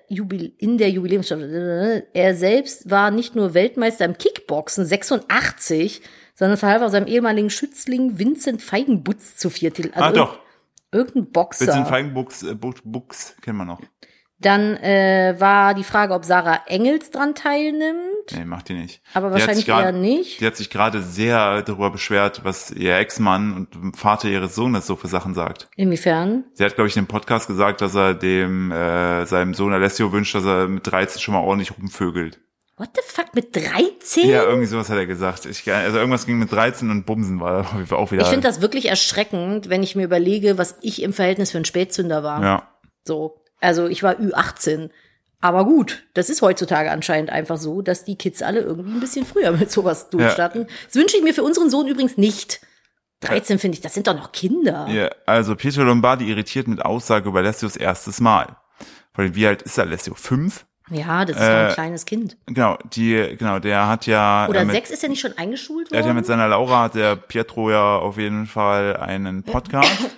in der Jubiläumsstaffel. Er selbst war nicht nur Weltmeister im Kickboxen, 86, sondern verhalf auch seinem ehemaligen Schützling Vincent Feigenbutz zu 4 Titeln. Also doch. Irgendein Boxer. Vincent Feigenbutz kennen wir noch. Dann war die Frage, ob Sarah Engels dran teilnimmt. Nee, macht die nicht. Aber wahrscheinlich eher nicht. Die hat sich gerade sehr darüber beschwert, was ihr Ex-Mann und Vater ihres Sohnes so für Sachen sagt. Inwiefern? Sie hat, glaube ich, in dem Podcast gesagt, dass er seinem Sohn Alessio wünscht, dass er mit 13 schon mal ordentlich rumvögelt. What the fuck, mit 13? Ja, irgendwie sowas hat er gesagt. Also irgendwas ging mit 13 und Bumsen war auch wieder. Ich finde das wirklich erschreckend, wenn ich mir überlege, was ich im Verhältnis für ein Spätzünder war. Ja. So. Also ich war Ü18. Aber gut, das ist heutzutage anscheinend einfach so, dass die Kids alle irgendwie ein bisschen früher mit sowas durchstarten. Ja. Das wünsche ich mir für unseren Sohn übrigens nicht. 13 finde ich, das sind doch noch Kinder. Ja, also Pietro Lombardi irritiert mit Aussage über Alessios erstes Mal. Wie alt ist Alessio? 5? Ja, das ist doch ein kleines Kind. Genau, der hat ja. Oder 6 ist ja nicht schon eingeschult worden? Er hat ja mit seiner Laura, hat der Pietro ja auf jeden Fall einen Podcast.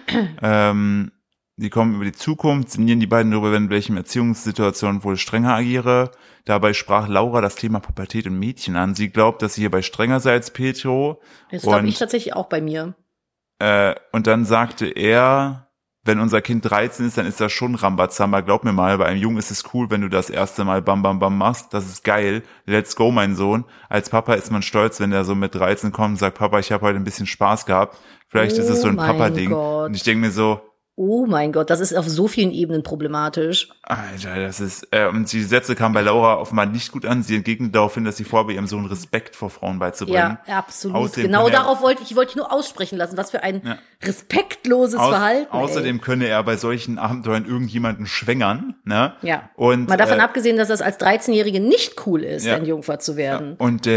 Die kommen über die Zukunft, sinnieren die beiden darüber, in welchen Erziehungssituationen wohl strenger agiere. Dabei sprach Laura das Thema Pubertät und Mädchen an. Sie glaubt, dass sie hierbei strenger sei als Pietro. Das glaube ich tatsächlich auch bei mir. Und dann sagte er, wenn unser Kind 13 ist, dann ist das schon Rambazamba. Glaub mir mal, bei einem Jungen ist es cool, wenn du das erste Mal bam, bam, bam machst. Das ist geil. Let's go, mein Sohn. Als Papa ist man stolz, wenn der so mit 13 kommt und sagt, Papa, ich habe heute ein bisschen Spaß gehabt. Vielleicht ist es so ein Papa-Ding. Und ich denke mir so, oh mein Gott, das ist auf so vielen Ebenen problematisch. Alter, das ist, und die Sätze kamen bei Laura offenbar nicht gut an. Sie entgegnet daraufhin, dass sie vorhabe, ihrem Sohn Respekt vor Frauen beizubringen. Ja, absolut. Genau darauf wollte ich nur aussprechen lassen. Was für ein respektloses Verhalten. Außerdem könne er bei solchen Abenteuern irgendjemanden schwängern, ne? Ja. Und, mal davon abgesehen, dass das als 13-Jährige nicht cool ist, ein Jungfer zu werden. Ja. Und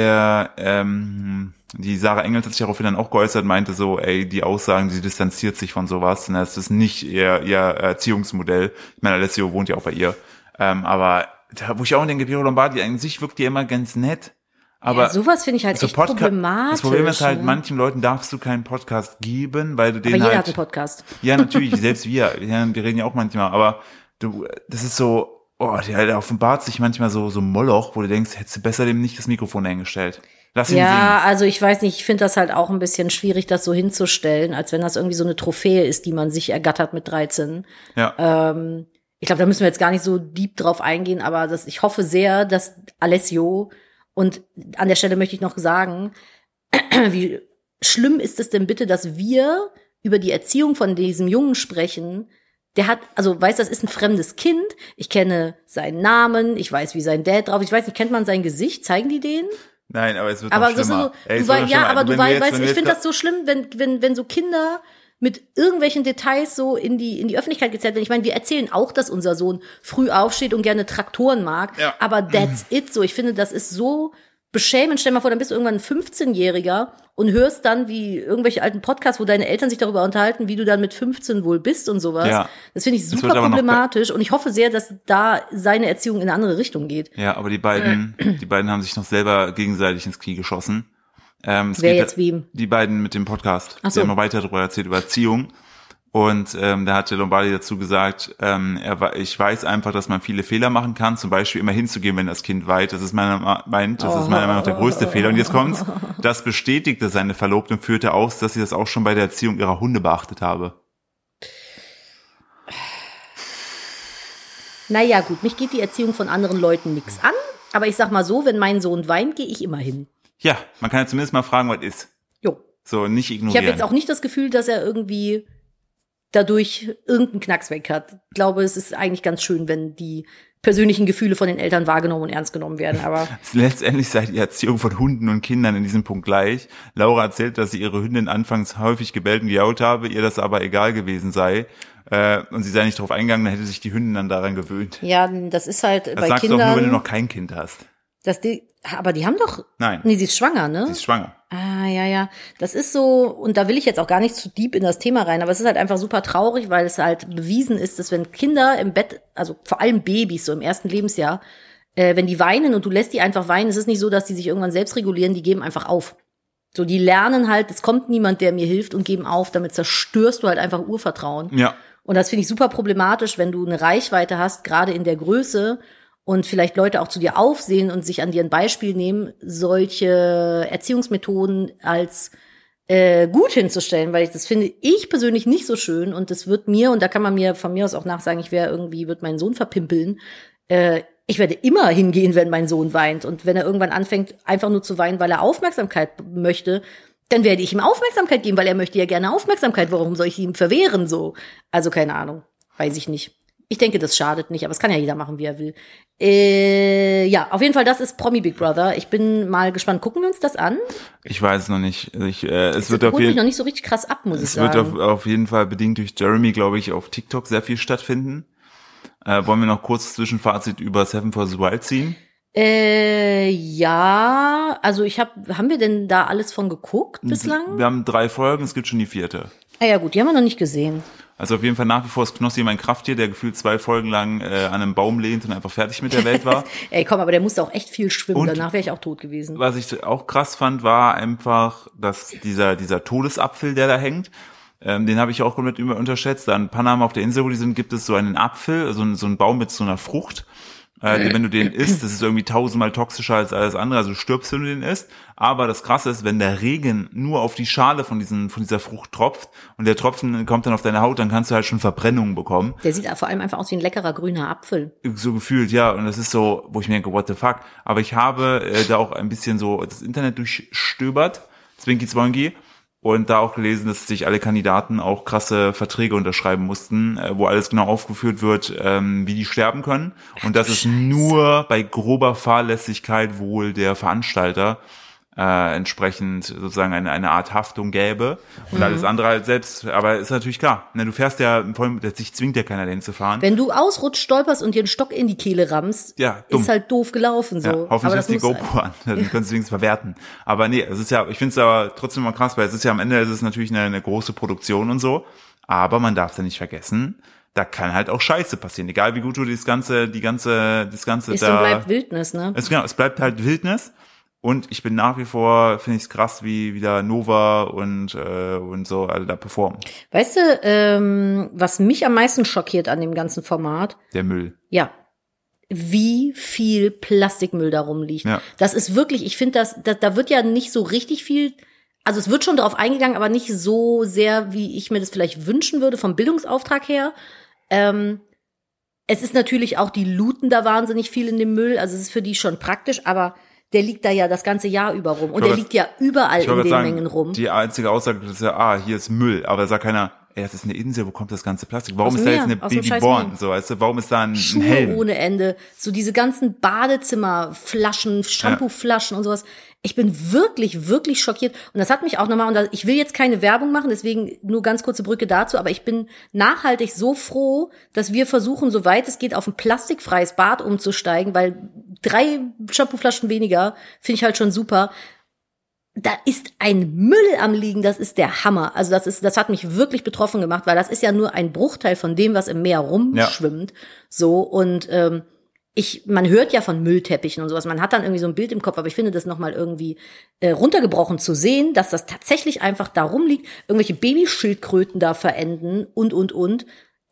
die Sarah Engels hat sich daraufhin dann auch geäußert, meinte so, ey, die Aussagen, sie distanziert sich von sowas, und das ist nicht ihr Erziehungsmodell. Ich meine, Alessio wohnt ja auch bei ihr. Aber da, wo ich auch denke, Piero Lombardi, an sich wirkt die immer ganz nett. Aber sowas finde ich halt echt problematisch. Das Problem ist halt, manchen Leuten darfst du keinen Podcast geben, weil du den aber jeder halt... hat einen Podcast. Ja, natürlich, selbst wir. Ja, wir reden ja auch manchmal, aber das ist so... Oh, der offenbart sich manchmal so Moloch, wo du denkst, hättest du besser dem nicht das Mikrofon eingestellt. Lass ihn singen. Also ich weiß nicht, ich finde das halt auch ein bisschen schwierig, das so hinzustellen, als wenn das irgendwie so eine Trophäe ist, die man sich ergattert mit 13. Ja. Ich glaube, da müssen wir jetzt gar nicht so deep drauf eingehen, aber ich hoffe sehr, dass Alessio, und an der Stelle möchte ich noch sagen, wie schlimm ist es denn bitte, dass wir über die Erziehung von diesem Jungen sprechen. Der hat, also weiß, das ist ein fremdes Kind. Ich kenne seinen Namen, ich weiß, wie sein Dad drauf ist. Ich weiß nicht, kennt man sein Gesicht? Zeigen die den? Nein, aber es wird noch schlimmer. Ich finde das so schlimm, wenn so Kinder mit irgendwelchen Details so in die Öffentlichkeit gezerrt werden. Ich meine, wir erzählen auch, dass unser Sohn früh aufsteht und gerne Traktoren mag. Ja. Aber that's it so. Ich finde, das ist so beschämend. Stell dir mal vor, dann bist du irgendwann ein 15-Jähriger und hörst dann, wie irgendwelche alten Podcasts, wo deine Eltern sich darüber unterhalten, wie du dann mit 15 wohl bist und sowas. Ja. Das finde ich super problematisch, und ich hoffe sehr, dass da seine Erziehung in eine andere Richtung geht. Ja, aber die beiden haben sich noch selber gegenseitig ins Knie geschossen. Wer jetzt wem? Die beiden mit dem Podcast. Ach so. Die haben noch weiter darüber erzählt, über Erziehung. Und da hat der Lombardi dazu gesagt, ich weiß einfach, dass man viele Fehler machen kann, zum Beispiel immer hinzugehen, wenn das Kind weint. Das ist meiner Meinung nach der größte Fehler. Und jetzt kommt's, das bestätigte seine Verlobte und führte aus, dass sie das auch schon bei der Erziehung ihrer Hunde beachtet habe. Naja, gut, mich geht die Erziehung von anderen Leuten nichts an. Aber ich sag mal so, wenn mein Sohn weint, gehe ich immer hin. Ja, man kann ja zumindest mal fragen, was ist. Jo. So, nicht ignorieren. Ich habe jetzt auch nicht das Gefühl, dass er irgendwie dadurch irgendeinen Knacks weg hat. Ich glaube, es ist eigentlich ganz schön, wenn die persönlichen Gefühle von den Eltern wahrgenommen und ernst genommen werden. Aber letztendlich sei die Erziehung von Hunden und Kindern in diesem Punkt gleich. Laura erzählt, dass sie ihre Hündin anfangs häufig gebellt und gejault habe, ihr das aber egal gewesen sei. Und sie sei nicht drauf eingegangen, dann hätte sich die Hündin dann daran gewöhnt. Ja, das ist halt das bei sagst Kindern. Das sagst du auch nur, wenn du noch kein Kind hast. Aber die haben doch... Nein. Nee, sie ist schwanger, ne? Sie ist schwanger. Ah, ja. Das ist so, und da will ich jetzt auch gar nicht zu deep in das Thema rein, aber es ist halt einfach super traurig, weil es halt bewiesen ist, dass wenn Kinder im Bett, also vor allem Babys so im ersten Lebensjahr, wenn die weinen und du lässt die einfach weinen, es ist nicht so, dass die sich irgendwann selbst regulieren, die geben einfach auf. So, die lernen halt, es kommt niemand, der mir hilft, und geben auf, damit zerstörst du halt einfach Urvertrauen. Ja. Und das finde ich super problematisch, wenn du eine Reichweite hast, gerade in der Größe, und vielleicht Leute auch zu dir aufsehen und sich an dir ein Beispiel nehmen, solche Erziehungsmethoden als gut hinzustellen, weil das finde ich persönlich nicht so schön, und das wird mir, und da kann man mir von mir aus auch nachsagen, ich würde meinen Sohn verpimpeln. Ich werde immer hingehen, wenn mein Sohn weint, und wenn er irgendwann anfängt, einfach nur zu weinen, weil er Aufmerksamkeit möchte, dann werde ich ihm Aufmerksamkeit geben, weil er möchte ja gerne Aufmerksamkeit. Warum soll ich ihm verwehren so? Also keine Ahnung, weiß ich nicht. Ich denke, das schadet nicht, aber es kann ja jeder machen, wie er will. Ja, auf jeden Fall, das ist Promi Big Brother. Ich bin mal gespannt. Gucken wir uns das an? Ich weiß es noch nicht. Es wird holt mich noch nicht so richtig krass ab, muss ich sagen. Es wird auf jeden Fall bedingt durch Jeremy, glaube ich, auf TikTok sehr viel stattfinden. Wollen wir noch kurz Zwischenfazit über Seven vs. Wild ziehen? Ja, also haben wir denn da alles von geguckt bislang? Wir haben 3 Folgen, es gibt schon die 4. Ah ja gut, die haben wir noch nicht gesehen. Also auf jeden Fall nach wie vor ist Knossi mein Krafttier, der gefühlt 2 Folgen lang an einem Baum lehnt und einfach fertig mit der Welt war. Ey komm, aber der musste auch echt viel schwimmen, und danach wäre ich auch tot gewesen. Was ich auch krass fand, war einfach, dass dieser Todesapfel, der da hängt, den habe ich auch komplett unterschätzt. Da in Panama auf der Insel, wo die sind, gibt es so einen Apfel, so einen Baum mit so einer Frucht. Wenn du den isst, das ist irgendwie 1000-mal toxischer als alles andere, also du stirbst, wenn du den isst. Aber das Krasse ist, wenn der Regen nur auf die Schale von dieser Frucht tropft und der Tropfen kommt dann auf deine Haut, dann kannst du halt schon Verbrennungen bekommen. Der sieht vor allem einfach aus wie ein leckerer grüner Apfel. So gefühlt, ja. Und das ist so, wo ich mir denke, what the fuck. Aber ich habe da auch ein bisschen so das Internet durchstöbert, Zwinki Zwonki. Und da auch gelesen, dass sich alle Kandidaten auch krasse Verträge unterschreiben mussten, wo alles genau aufgeführt wird, wie die sterben können. Und dass es nur bei grober Fahrlässigkeit wohl der Veranstalter entsprechend sozusagen eine Art Haftung gäbe und alles andere halt selbst, aber ist natürlich klar, ne, du fährst ja, sich zwingt ja keiner dahin zu fahren. Wenn du ausrutscht, stolperst und dir einen Stock in die Kehle rammst, ja, ist halt doof gelaufen, so. Ja, hoffentlich ist die muss GoPro an, dann kannst du es wenigstens verwerten. Aber nee, es ist ja, ich finde es aber trotzdem mal krass, weil es ist ja am Ende, ist es natürlich eine große Produktion und so, aber man darf es ja nicht vergessen, da kann halt auch Scheiße passieren, egal wie gut du das Ganze ist da. Und bleibt Wildnis, ne? Es bleibt halt Wildnis. Und ich bin nach wie vor, finde ich es krass, wie da Nova und so alle da performen. Weißt du, was mich am meisten schockiert an dem ganzen Format? Der Müll. Ja. Wie viel Plastikmüll da rumliegt. Ja. Das ist wirklich, ich finde, da wird ja nicht so richtig viel, also es wird schon darauf eingegangen, aber nicht so sehr, wie ich mir das vielleicht wünschen würde, vom Bildungsauftrag her. Es ist natürlich auch, die looten da wahnsinnig viel in dem Müll, also es ist für die schon praktisch, aber der liegt da ja das ganze Jahr über rum. Und der liegt ja überall in den Mengen rum. Die einzige Aussage ist ja, hier ist Müll. Aber da sagt keiner, das ist eine Insel, wo kommt das ganze Plastik? Warum ist da jetzt eine Babyborn? So, weißt du, warum ist da ein Helm? Ohne Ende. So diese ganzen Badezimmerflaschen, Shampooflaschen und sowas. Ich bin wirklich, wirklich schockiert. Und das hat mich auch nochmal, und ich will jetzt keine Werbung machen, deswegen nur ganz kurze Brücke dazu, aber ich bin nachhaltig so froh, dass wir versuchen, soweit es geht, auf ein plastikfreies Bad umzusteigen, weil 3 Shampooflaschen weniger finde ich halt schon super. Da ist ein Müll am Liegen, das ist der Hammer. Also das hat mich wirklich betroffen gemacht, weil das ist ja nur ein Bruchteil von dem, was im Meer rumschwimmt. Ja. So, und man hört ja von Müllteppichen und sowas, man hat dann irgendwie so ein Bild im Kopf, aber ich finde das nochmal irgendwie runtergebrochen zu sehen, dass das tatsächlich einfach da rumliegt, irgendwelche Babyschildkröten da verenden und.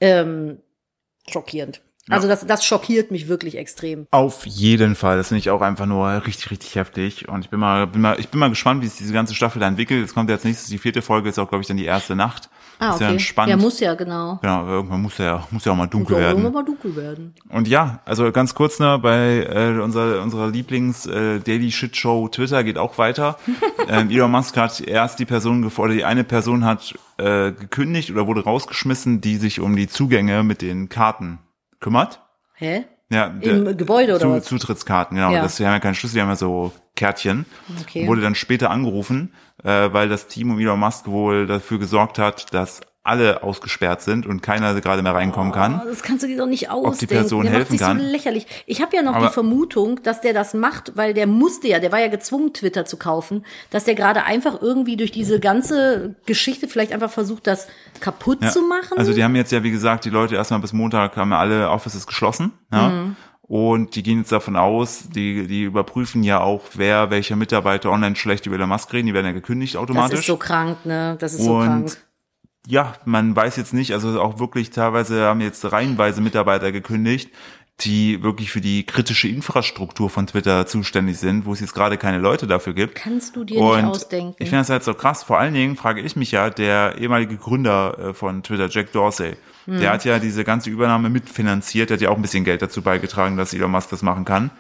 Schockierend. Ja. Also das schockiert mich wirklich extrem. Auf jeden Fall, das finde ich auch einfach nur richtig, richtig heftig. Und ich bin mal gespannt, wie sich diese ganze Staffel da entwickelt. Es kommt jetzt nächstes, die 4. Folge ist auch, glaube ich, dann die erste Nacht. Ah, okay. Ist ja spannend. Ja, muss ja, genau. Genau, irgendwann muss ja auch mal dunkel werden. Irgendwann mal dunkel werden. Und ja, also ganz kurz noch, bei unserer Lieblings-Daily-Shit-Show Twitter geht auch weiter. Elon Musk hat erst die eine Person hat gekündigt oder wurde rausgeschmissen, die sich um die Zugänge mit den Karten kümmert. Hä? Ja, im Gebäude oder was? Zutrittskarten, genau. Ja. Die haben ja keinen Schlüssel, die haben ja so Kärtchen. Okay. Wurde dann später angerufen, weil das Team um Elon Musk wohl dafür gesorgt hat, dass alle ausgesperrt sind und keiner gerade mehr reinkommen kann. Das kannst du dir doch nicht ausdenken. Ob die Person helfen kann. So lächerlich. Ich habe ja noch die Vermutung, dass der das macht, weil der war ja gezwungen, Twitter zu kaufen, dass der gerade einfach irgendwie durch diese ganze Geschichte vielleicht einfach versucht, das kaputt zu machen. Also die haben jetzt ja, wie gesagt, die Leute erstmal bis Montag haben alle Offices geschlossen. Ja. Mhm. Und die gehen jetzt davon aus, die überprüfen ja auch, welcher Mitarbeiter online schlecht über Elon Musk reden. Die werden ja gekündigt automatisch. Das ist so krank, ne? Das ist so krank. Ja, man weiß jetzt nicht, also auch wirklich teilweise haben jetzt reihenweise Mitarbeiter gekündigt, die wirklich für die kritische Infrastruktur von Twitter zuständig sind, wo es jetzt gerade keine Leute dafür gibt. Kannst du dir nicht ausdenken. Ich finde das halt so krass. Vor allen Dingen frage ich mich ja, der ehemalige Gründer von Twitter, Jack Dorsey, der hat ja diese ganze Übernahme mitfinanziert, der hat ja auch ein bisschen Geld dazu beigetragen, dass Elon Musk das machen kann.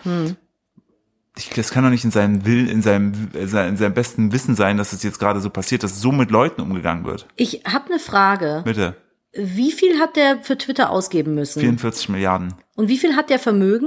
Das kann doch nicht in seinem besten Wissen sein, dass es jetzt gerade so passiert, dass so mit Leuten umgegangen wird. Ich habe eine Frage. Bitte. Wie viel hat der für Twitter ausgeben müssen? 44 Milliarden. Und wie viel hat der Vermögen?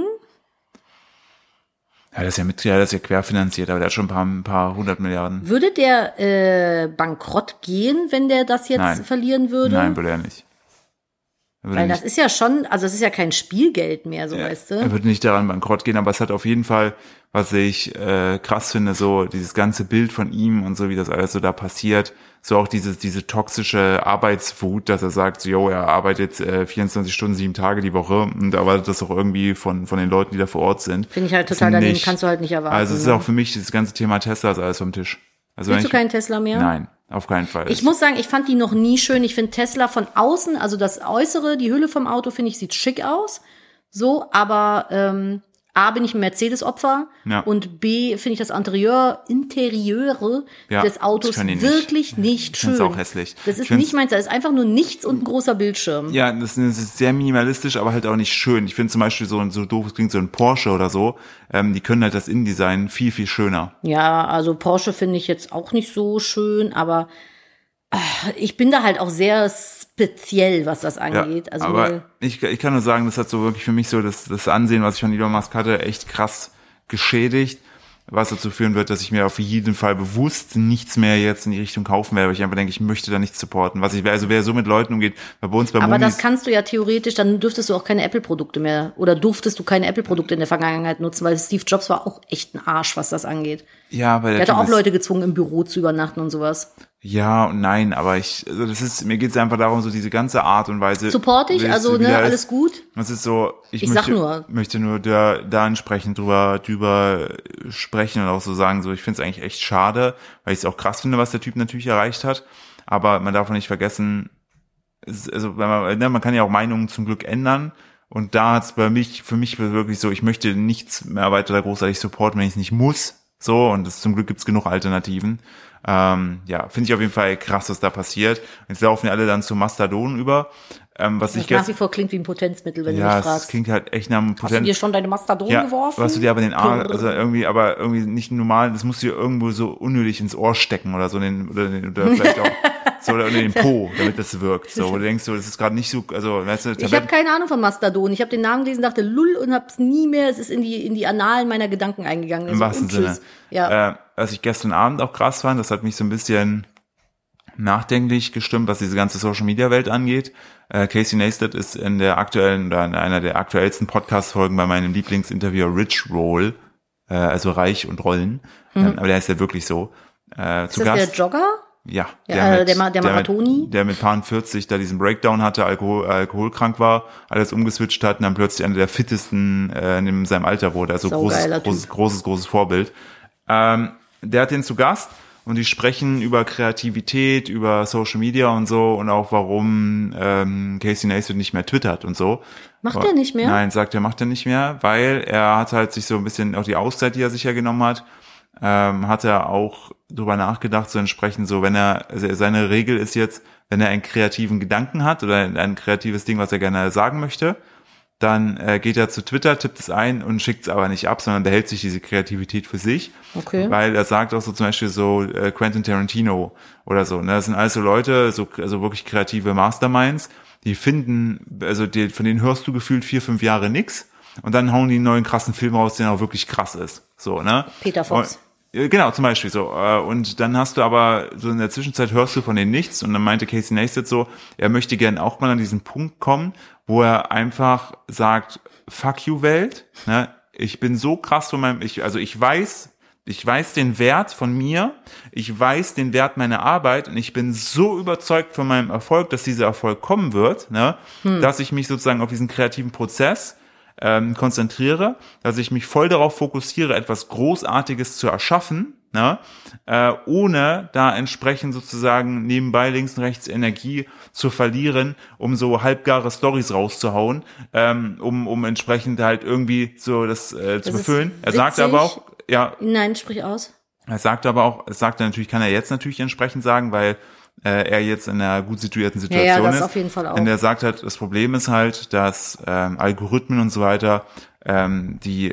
Ja, das ist ja querfinanziert, aber der hat schon ein paar 100 Milliarden. Würde der bankrott gehen, wenn der das jetzt verlieren würde? Nein, würde er nicht. Weil das ist ja schon, also es ist ja kein Spielgeld mehr, so weißt du. Er würde nicht daran bankrott gehen, aber es hat auf jeden Fall, was ich krass finde, so dieses ganze Bild von ihm und so, wie das alles so da passiert, so auch diese toxische Arbeitswut, dass er sagt, so, er arbeitet 24 Stunden, 7 Tage die Woche und erwartet das auch irgendwie von den Leuten, die da vor Ort sind. Finde ich halt total daneben, kannst du halt nicht erwarten. Also es ist auch für mich, dieses ganze Thema Tesla ist alles vom Tisch. Also willst du keinen Tesla mehr? Nein. Auf keinen Fall. Ich muss sagen, ich fand die noch nie schön. Ich finde Tesla von außen, also das Äußere, die Hülle vom Auto, finde ich, sieht schick aus. So, aber A, bin ich ein Mercedes-Opfer und B, finde ich das Interieur des Autos wirklich nicht schön. Das ist auch hässlich. Das ist nicht meins, das ist einfach nur nichts und ein großer Bildschirm. Ja, das ist sehr minimalistisch, aber halt auch nicht schön. Ich finde zum Beispiel so doof, es klingt so ein Porsche oder so, die können halt das Innendesign viel, viel schöner. Ja, also Porsche finde ich jetzt auch nicht so schön, aber ich bin da halt auch sehr speziell, was das angeht. Ja, also aber ich kann nur sagen, das hat so wirklich für mich so das Ansehen, was ich von Elon Musk hatte, echt krass geschädigt, was dazu führen wird, dass ich mir auf jeden Fall bewusst nichts mehr jetzt in die Richtung kaufen werde, weil ich einfach denke, ich möchte da nicht supporten. Wer so mit Leuten umgeht, bei uns bei Aber Monis, das kannst du ja theoretisch, dann dürftest du auch keine Apple-Produkte mehr, oder durftest du keine Apple-Produkte in der Vergangenheit nutzen, weil Steve Jobs war auch echt ein Arsch, was das angeht. Ja, weil der hat auch Leute gezwungen, im Büro zu übernachten und sowas. Ja und nein, aber mir geht's einfach darum, so diese ganze Art und Weise. Support ich, also ne, alles gut. Das ist so, ich möchte nur da entsprechend drüber sprechen und auch so sagen, so ich finde es eigentlich echt schade, weil ich es auch krass finde, was der Typ natürlich erreicht hat. Aber man darf auch nicht vergessen, man kann ja auch Meinungen zum Glück ändern. Und da hat's für mich wirklich so, ich möchte nichts mehr weiter großartig supporten, wenn ich es nicht muss. So, und zum Glück gibt's genug Alternativen. Finde ich auf jeden Fall krass, was da passiert. Jetzt laufen ja alle dann zu Mastodon über. Was nach wie vor klingt wie ein Potenzmittel, wenn du mich fragst. Ja, es klingt halt echt nach einem Potenzmittel. Hast du dir schon deine Mastodon geworfen? Was du dir aber irgendwie nicht normal, das musst du dir irgendwo so unnötig ins Ohr stecken oder so, oder vielleicht auch so oder in den Po, damit das wirkt. So, wo du denkst, so, das ist gerade nicht so, also, weißt du, ich habe keine Ahnung von Mastodon. Ich habe den Namen gelesen, dachte lull und hab's nie mehr, es ist in die Annalen meiner Gedanken eingegangen. Im wahrsten Sinne. Ja. Was ich gestern Abend auch krass fand, das hat mich so ein bisschen nachdenklich gestimmt, was diese ganze Social-Media-Welt angeht. Casey Neistat ist in einer der aktuellsten Podcast-Folgen bei meinem Lieblingsinterviewer Rich Roll, also Reich und Rollen, aber der ist ja wirklich so. Ist das der Jogger? Ja, der Marathoni? Der mit Paar 40 da diesen Breakdown hatte, alkoholkrank war, alles umgeswitcht hat und dann plötzlich einer der fittesten in seinem Alter wurde. Also großes Vorbild. Der hat den zu Gast und die sprechen über Kreativität, über Social Media und so und auch warum Casey Neistat nicht mehr twittert und so. Macht er nicht mehr? Nein, sagt er, macht er nicht mehr, weil er hat halt sich so ein bisschen auch die Auszeit, die er sich ja genommen hat, hat er auch drüber nachgedacht, so entsprechend so, seine Regel ist jetzt, wenn er einen kreativen Gedanken hat oder ein kreatives Ding, was er gerne sagen möchte, dann geht er zu Twitter, tippt es ein und schickt es aber nicht ab, sondern behält sich diese Kreativität für sich. Okay. Weil er sagt auch so zum Beispiel so Quentin Tarantino oder so. Ne? Das sind alles so Leute, also wirklich kreative Masterminds, die finden, von denen hörst du gefühlt 4-5 Jahre nix und dann hauen die einen neuen krassen Film raus, der auch wirklich krass ist. So, ne? Peter Fox. Genau, zum Beispiel so. Und dann hast du aber, so in der Zwischenzeit hörst du von denen nichts. Und dann meinte Casey Neistat so, er möchte gern auch mal an diesen Punkt kommen, wo er einfach sagt, fuck you Welt, ne? Ich bin so krass von ich weiß den Wert von mir, ich weiß den Wert meiner Arbeit und ich bin so überzeugt von meinem Erfolg, dass dieser Erfolg kommen wird, ne? Dass ich mich sozusagen auf diesen kreativen Prozess konzentriere, dass ich mich voll darauf fokussiere, etwas Großartiges zu erschaffen, ne? Ohne da entsprechend sozusagen nebenbei links und rechts Energie zu verlieren, um so halbgare Storys rauszuhauen, um entsprechend halt irgendwie so das zu befüllen. Er sagt aber auch, ja. Nein, sprich aus. Er sagt natürlich, kann er jetzt natürlich entsprechend sagen, weil er jetzt in einer gut situierten Situation das ist. Auf jeden Fall auch. Und er sagt halt, das Problem ist halt, dass Algorithmen und so weiter die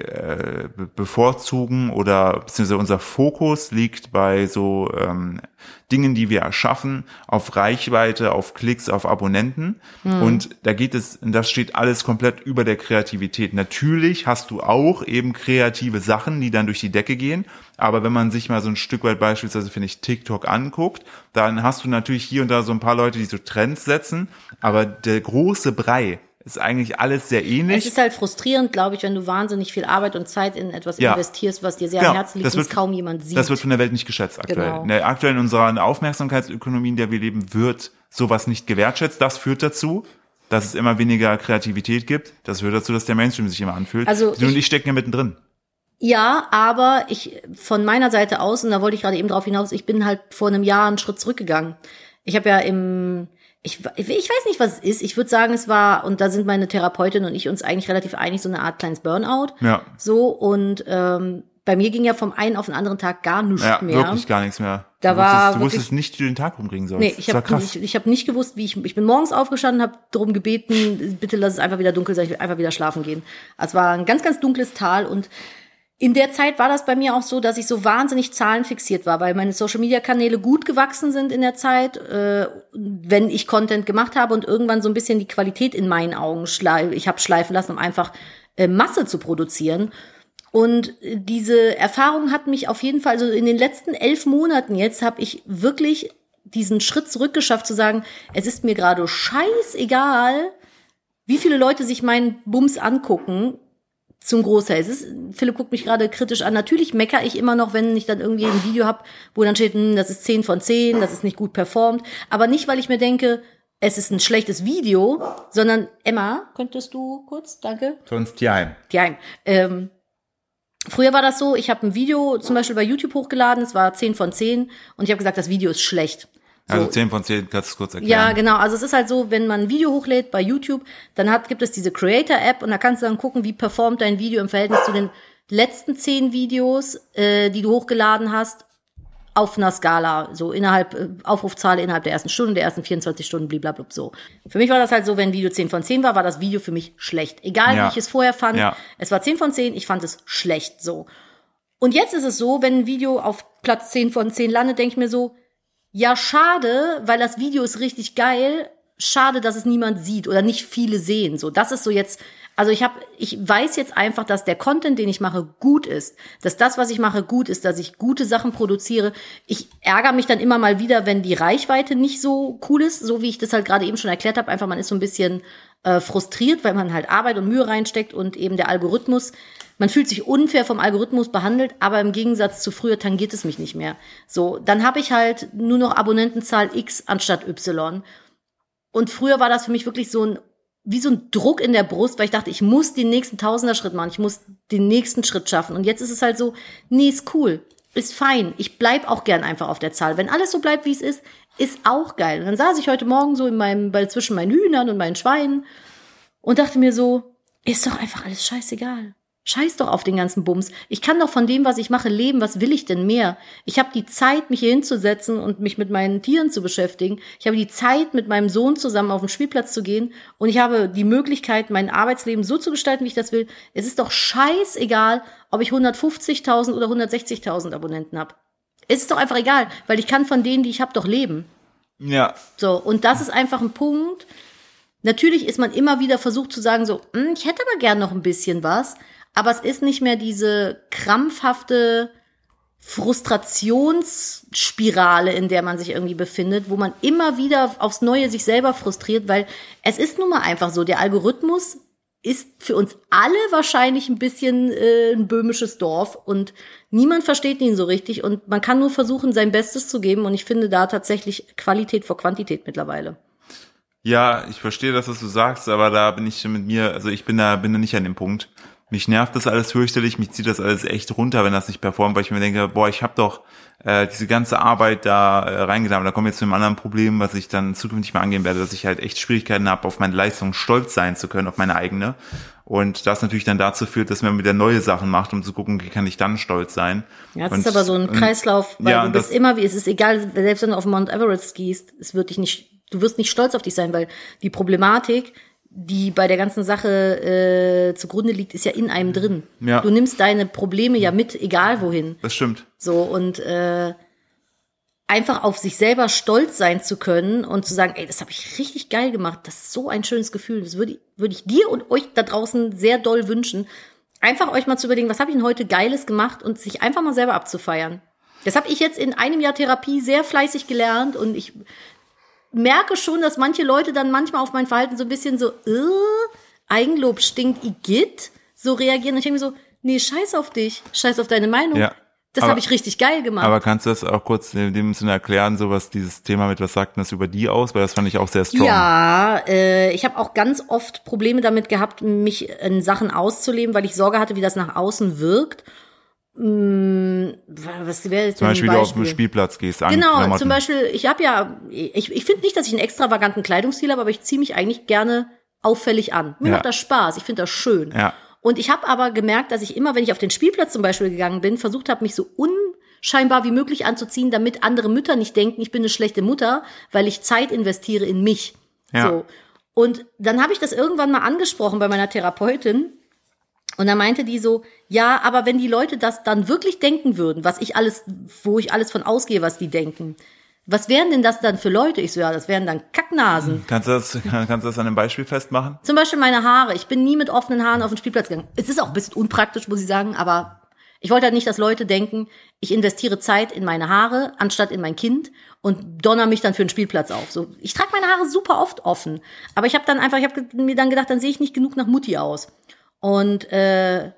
bevorzugen oder beziehungsweise unser Fokus liegt bei so Dingen, die wir erschaffen, auf Reichweite, auf Klicks, auf Abonnenten. Und das steht alles komplett über der Kreativität. Natürlich hast du auch eben kreative Sachen, die dann durch die Decke gehen. Aber wenn man sich mal so ein Stück weit beispielsweise, finde ich, TikTok anguckt, dann hast du natürlich hier und da so ein paar Leute, die so Trends setzen. Aber der große Brei ist eigentlich alles sehr ähnlich. Es ist halt frustrierend, glaube ich, wenn du wahnsinnig viel Arbeit und Zeit in etwas investierst, was dir sehr am Herzen liegt und es kaum jemand sieht. Das wird von der Welt nicht geschätzt aktuell. Genau. Aktuell in unserer Aufmerksamkeitsökonomie, in der wir leben, wird sowas nicht gewertschätzt. Das führt dazu, dass es immer weniger Kreativität gibt. Das führt dazu, dass der Mainstream sich immer anfühlt. Also du und ich stecken ja mittendrin. Ja, aber von meiner Seite aus, und da wollte ich gerade eben drauf hinaus, ich bin halt vor einem Jahr einen Schritt zurückgegangen. Ich habe ja im ich weiß nicht, was es ist. Ich würde sagen, es war, und da sind meine Therapeutin und ich uns eigentlich relativ einig, so eine Art kleines Burnout. Ja. So, und bei mir ging ja vom einen auf den anderen Tag gar nichts mehr. Ja, wirklich gar nichts mehr. Du wusstest nicht, wie du den Tag rumbringen sollst. Nee, ich habe nicht gewusst, ich bin morgens aufgestanden, habe darum gebeten, bitte lass es einfach wieder dunkel sein, ich will einfach wieder schlafen gehen. Es war ein ganz, ganz dunkles Tal und in der Zeit war das bei mir auch so, dass ich so wahnsinnig zahlenfixiert war, weil meine Social-Media-Kanäle gut gewachsen sind in der Zeit, wenn ich Content gemacht habe und irgendwann so ein bisschen die Qualität in meinen Augen ich habe schleifen lassen, um einfach Masse zu produzieren. Und diese Erfahrung hat mich auf jeden Fall, also in den letzten 11 Monaten jetzt, habe ich wirklich diesen Schritt zurückgeschafft zu sagen, es ist mir gerade scheißegal, wie viele Leute sich meinen Bums angucken, zum Großteil. Philipp guckt mich gerade kritisch an. Natürlich meckere ich immer noch, wenn ich dann irgendwie ein Video habe, wo dann steht, das ist 10 von 10, das ist nicht gut performt. Aber nicht, weil ich mir denke, es ist ein schlechtes Video, sondern, Emma, könntest du kurz, danke? Sonst Tierheim. Früher war das so, ich habe ein Video zum Beispiel bei YouTube hochgeladen, es war 10 von 10 und ich habe gesagt, das Video ist schlecht. So. Also 10 von 10, kannst du kurz erklären? Ja, genau. Also es ist halt so, wenn man ein Video hochlädt bei YouTube, dann gibt es diese Creator-App und da kannst du dann gucken, wie performt dein Video im Verhältnis zu den letzten 10 Videos, die du hochgeladen hast, auf einer Skala, so Aufrufzahl innerhalb der ersten Stunde, der ersten 24 Stunden, blablabla, so. Für mich war das halt so, wenn ein Video 10 von 10 war das Video für mich schlecht. Egal, wie ich es vorher fand, es war 10 von 10, ich fand es schlecht, so. Und jetzt ist es so, wenn ein Video auf Platz 10 von 10 landet, denke ich mir so, ja, schade, weil das Video ist richtig geil, schade, dass es niemand sieht oder nicht viele sehen, so. Das ist so jetzt, also ich weiß jetzt einfach, dass der Content, den ich mache, gut ist. Dass das, was ich mache, gut ist, dass ich gute Sachen produziere. Ich ärgere mich dann immer mal wieder, wenn die Reichweite nicht so cool ist, so wie ich das halt gerade eben schon erklärt habe. Einfach, man ist so ein bisschen frustriert, weil man halt Arbeit und Mühe reinsteckt und eben der Algorithmus, man fühlt sich unfair vom Algorithmus behandelt, aber im Gegensatz zu früher tangiert es mich nicht mehr. So, dann habe ich halt nur noch Abonnentenzahl X anstatt Y. Und früher war das für mich wirklich wie so ein Druck in der Brust, weil ich dachte, ich muss den nächsten Tausender-Schritt machen, ich muss den nächsten Schritt schaffen. Und jetzt ist es halt so, nee, ist cool, ist fein. Ich bleib auch gern einfach auf der Zahl. Wenn alles so bleibt, wie es ist auch geil. Und dann saß ich heute Morgen so zwischen meinen Hühnern und meinen Schweinen und dachte mir so, ist doch einfach alles scheißegal. Scheiß doch auf den ganzen Bums. Ich kann doch von dem, was ich mache, leben. Was will ich denn mehr? Ich habe die Zeit, mich hier hinzusetzen und mich mit meinen Tieren zu beschäftigen. Ich habe die Zeit, mit meinem Sohn zusammen auf den Spielplatz zu gehen. Und ich habe die Möglichkeit, mein Arbeitsleben so zu gestalten, wie ich das will. Es ist doch scheißegal, ob ich 150.000 oder 160.000 Abonnenten habe. Es ist doch einfach egal, weil ich kann von denen, die ich habe, doch leben. Ja. So, und das ist einfach ein Punkt. Natürlich ist man immer wieder versucht zu sagen so, ich hätte aber gern noch ein bisschen was. Aber es ist nicht mehr diese krampfhafte Frustrationsspirale, in der man sich irgendwie befindet, wo man immer wieder aufs Neue sich selber frustriert, weil es ist nun mal einfach so, der Algorithmus ist für uns alle wahrscheinlich ein bisschen ein böhmisches Dorf und niemand versteht ihn so richtig und man kann nur versuchen, sein Bestes zu geben und ich finde da tatsächlich Qualität vor Quantität mittlerweile. Ja, ich verstehe das, was du sagst, aber da bin ich mit mir, also bin da nicht an dem Punkt. Mich nervt das alles fürchterlich, mich zieht das alles echt runter, wenn das nicht performt, weil ich mir denke, ich habe doch diese ganze Arbeit da reingetan. Da kommen wir jetzt zu einem anderen Problem, was ich dann zukünftig mal angehen werde, dass ich halt echt Schwierigkeiten habe, auf meine Leistung stolz sein zu können, auf meine eigene. Und das natürlich dann dazu führt, dass man wieder neue Sachen macht, um zu gucken, wie kann ich dann stolz sein. Ja, das ist aber so ein Kreislauf, weil du bist immer, es ist egal, selbst wenn du auf Mount Everest gehst, du wirst nicht stolz auf dich sein, weil die Problematik, die bei der ganzen Sache zugrunde liegt, ist ja in einem drin. Ja. Du nimmst deine Probleme ja mit, egal wohin. Das stimmt. So, und einfach auf sich selber stolz sein zu können und zu sagen, ey, das habe ich richtig geil gemacht, das ist so ein schönes Gefühl, das würde ich dir und euch da draußen sehr doll wünschen. Einfach euch mal zu überlegen, was habe ich denn heute Geiles gemacht und sich einfach mal selber abzufeiern. Das habe ich jetzt in einem Jahr Therapie sehr fleißig gelernt und ich merke schon, dass manche Leute dann manchmal auf mein Verhalten so ein bisschen so, Eigenlob stinkt, Igitt, so reagieren. Und ich denke mir so, nee, scheiß auf dich, scheiß auf deine Meinung. Ja, das habe ich richtig geil gemacht. Aber kannst du das auch kurz in dem Sinne erklären, so was dieses Thema mit, was sagt denn das über die aus? Weil das fand ich auch sehr strong. Ja, ich habe auch ganz oft Probleme damit gehabt, mich in Sachen auszuleben, weil ich Sorge hatte, wie das nach außen wirkt. Was wäre jetzt Zum Beispiel, ein du auf den Spielplatz gehst, Genau, Klamotten. zum Beispiel, ich finde nicht, dass ich einen extravaganten Kleidungsstil habe, aber ich ziehe mich eigentlich gerne auffällig an. Mir macht das Spaß, ich finde das schön. Ja. Und ich habe aber gemerkt, dass ich immer, wenn ich auf den Spielplatz zum Beispiel gegangen bin, versucht habe, mich so unscheinbar wie möglich anzuziehen, damit andere Mütter nicht denken, ich bin eine schlechte Mutter, weil ich Zeit investiere in mich. Ja. So. Und dann habe ich das irgendwann mal angesprochen bei meiner Therapeutin. Und dann meinte die so, ja, aber wenn die Leute das dann wirklich denken würden, wo ich alles von ausgehe, was die denken, was wären denn das dann für Leute? Ich so, ja, das wären dann Kacknasen. Kannst du das an einem Beispiel festmachen? Zum Beispiel meine Haare. Ich bin nie mit offenen Haaren auf den Spielplatz gegangen. Es ist auch ein bisschen unpraktisch, muss ich sagen, aber ich wollte halt nicht, dass Leute denken, ich investiere Zeit in meine Haare, anstatt in mein Kind und donner mich dann für den Spielplatz auf. So, ich trage meine Haare super oft offen. Aber ich habe mir dann gedacht, dann sehe ich nicht genug nach Mutti aus. Und dann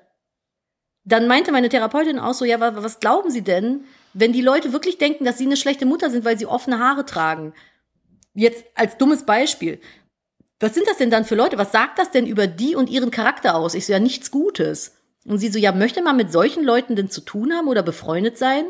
meinte meine Therapeutin auch so, ja, was glauben Sie denn, wenn die Leute wirklich denken, dass sie eine schlechte Mutter sind, weil sie offene Haare tragen? Jetzt als dummes Beispiel. Was sind das denn dann für Leute? Was sagt das denn über die und ihren Charakter aus? Ich so, ja, nichts Gutes. Und sie so, ja, möchte man mit solchen Leuten denn zu tun haben oder befreundet sein?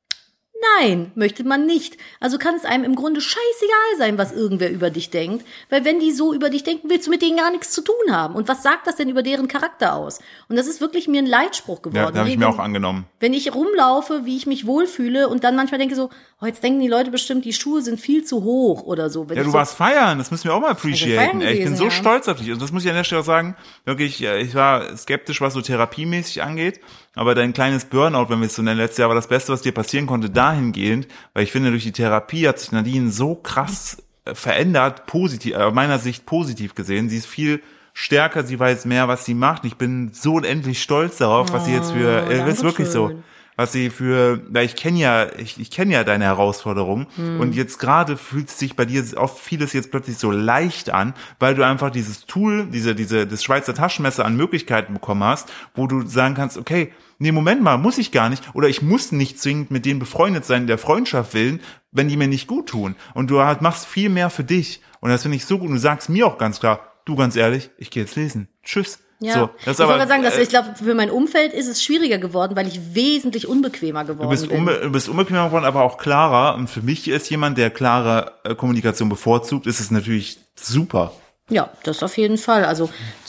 Nein, möchte man nicht. Also kann es einem im Grunde scheißegal sein, was irgendwer über dich denkt. Weil wenn die so über dich denken, willst du mit denen gar nichts zu tun haben. Und was sagt das denn über deren Charakter aus? Und das ist wirklich mir ein Leitspruch geworden. Ja, da habe ich mir auch angenommen. Wenn ich rumlaufe, wie ich mich wohlfühle und dann manchmal denke so, oh, jetzt denken die Leute bestimmt, die Schuhe sind viel zu hoch oder so. Ja, du warst feiern, das müssen wir auch mal appreciaten. gewesen, Ich bin so ja. stolz auf dich. Und das muss ich an der Stelle sagen, wirklich, ich war skeptisch, was so therapiemäßig angeht. Aber dein kleines Burnout, wenn wir es so nennen, letztes Jahr war das Beste, was dir passieren konnte, dahingehend, weil ich finde, durch die Therapie hat sich Nadine so krass verändert, positiv, aus meiner Sicht positiv gesehen. Sie ist viel stärker, sie weiß mehr, was sie macht. Ich bin so unendlich stolz darauf, was sie jetzt für, das ist wirklich so. Was sie weil ich kenne ja deine Herausforderungen und jetzt gerade fühlt es sich bei dir oft vieles jetzt plötzlich so leicht an, weil du einfach dieses Tool, das Schweizer Taschenmesser an Möglichkeiten bekommen hast, wo du sagen kannst, okay, nee, Moment mal, muss ich gar nicht oder ich muss nicht zwingend mit denen befreundet sein, der Freundschaft willen, wenn die mir nicht gut tun und du halt machst viel mehr für dich und das finde ich so gut und du sagst mir auch ganz klar, du ganz ehrlich, ich gehe jetzt lesen, tschüss. Ja, so, ich wollte gerade sagen, ich glaube, für mein Umfeld ist es schwieriger geworden, weil ich wesentlich unbequemer geworden bin. Du bist unbequemer geworden, aber auch klarer. Und für mich ist jemand, der klare Kommunikation bevorzugt, ist es natürlich super. Ja, das auf jeden Fall. Also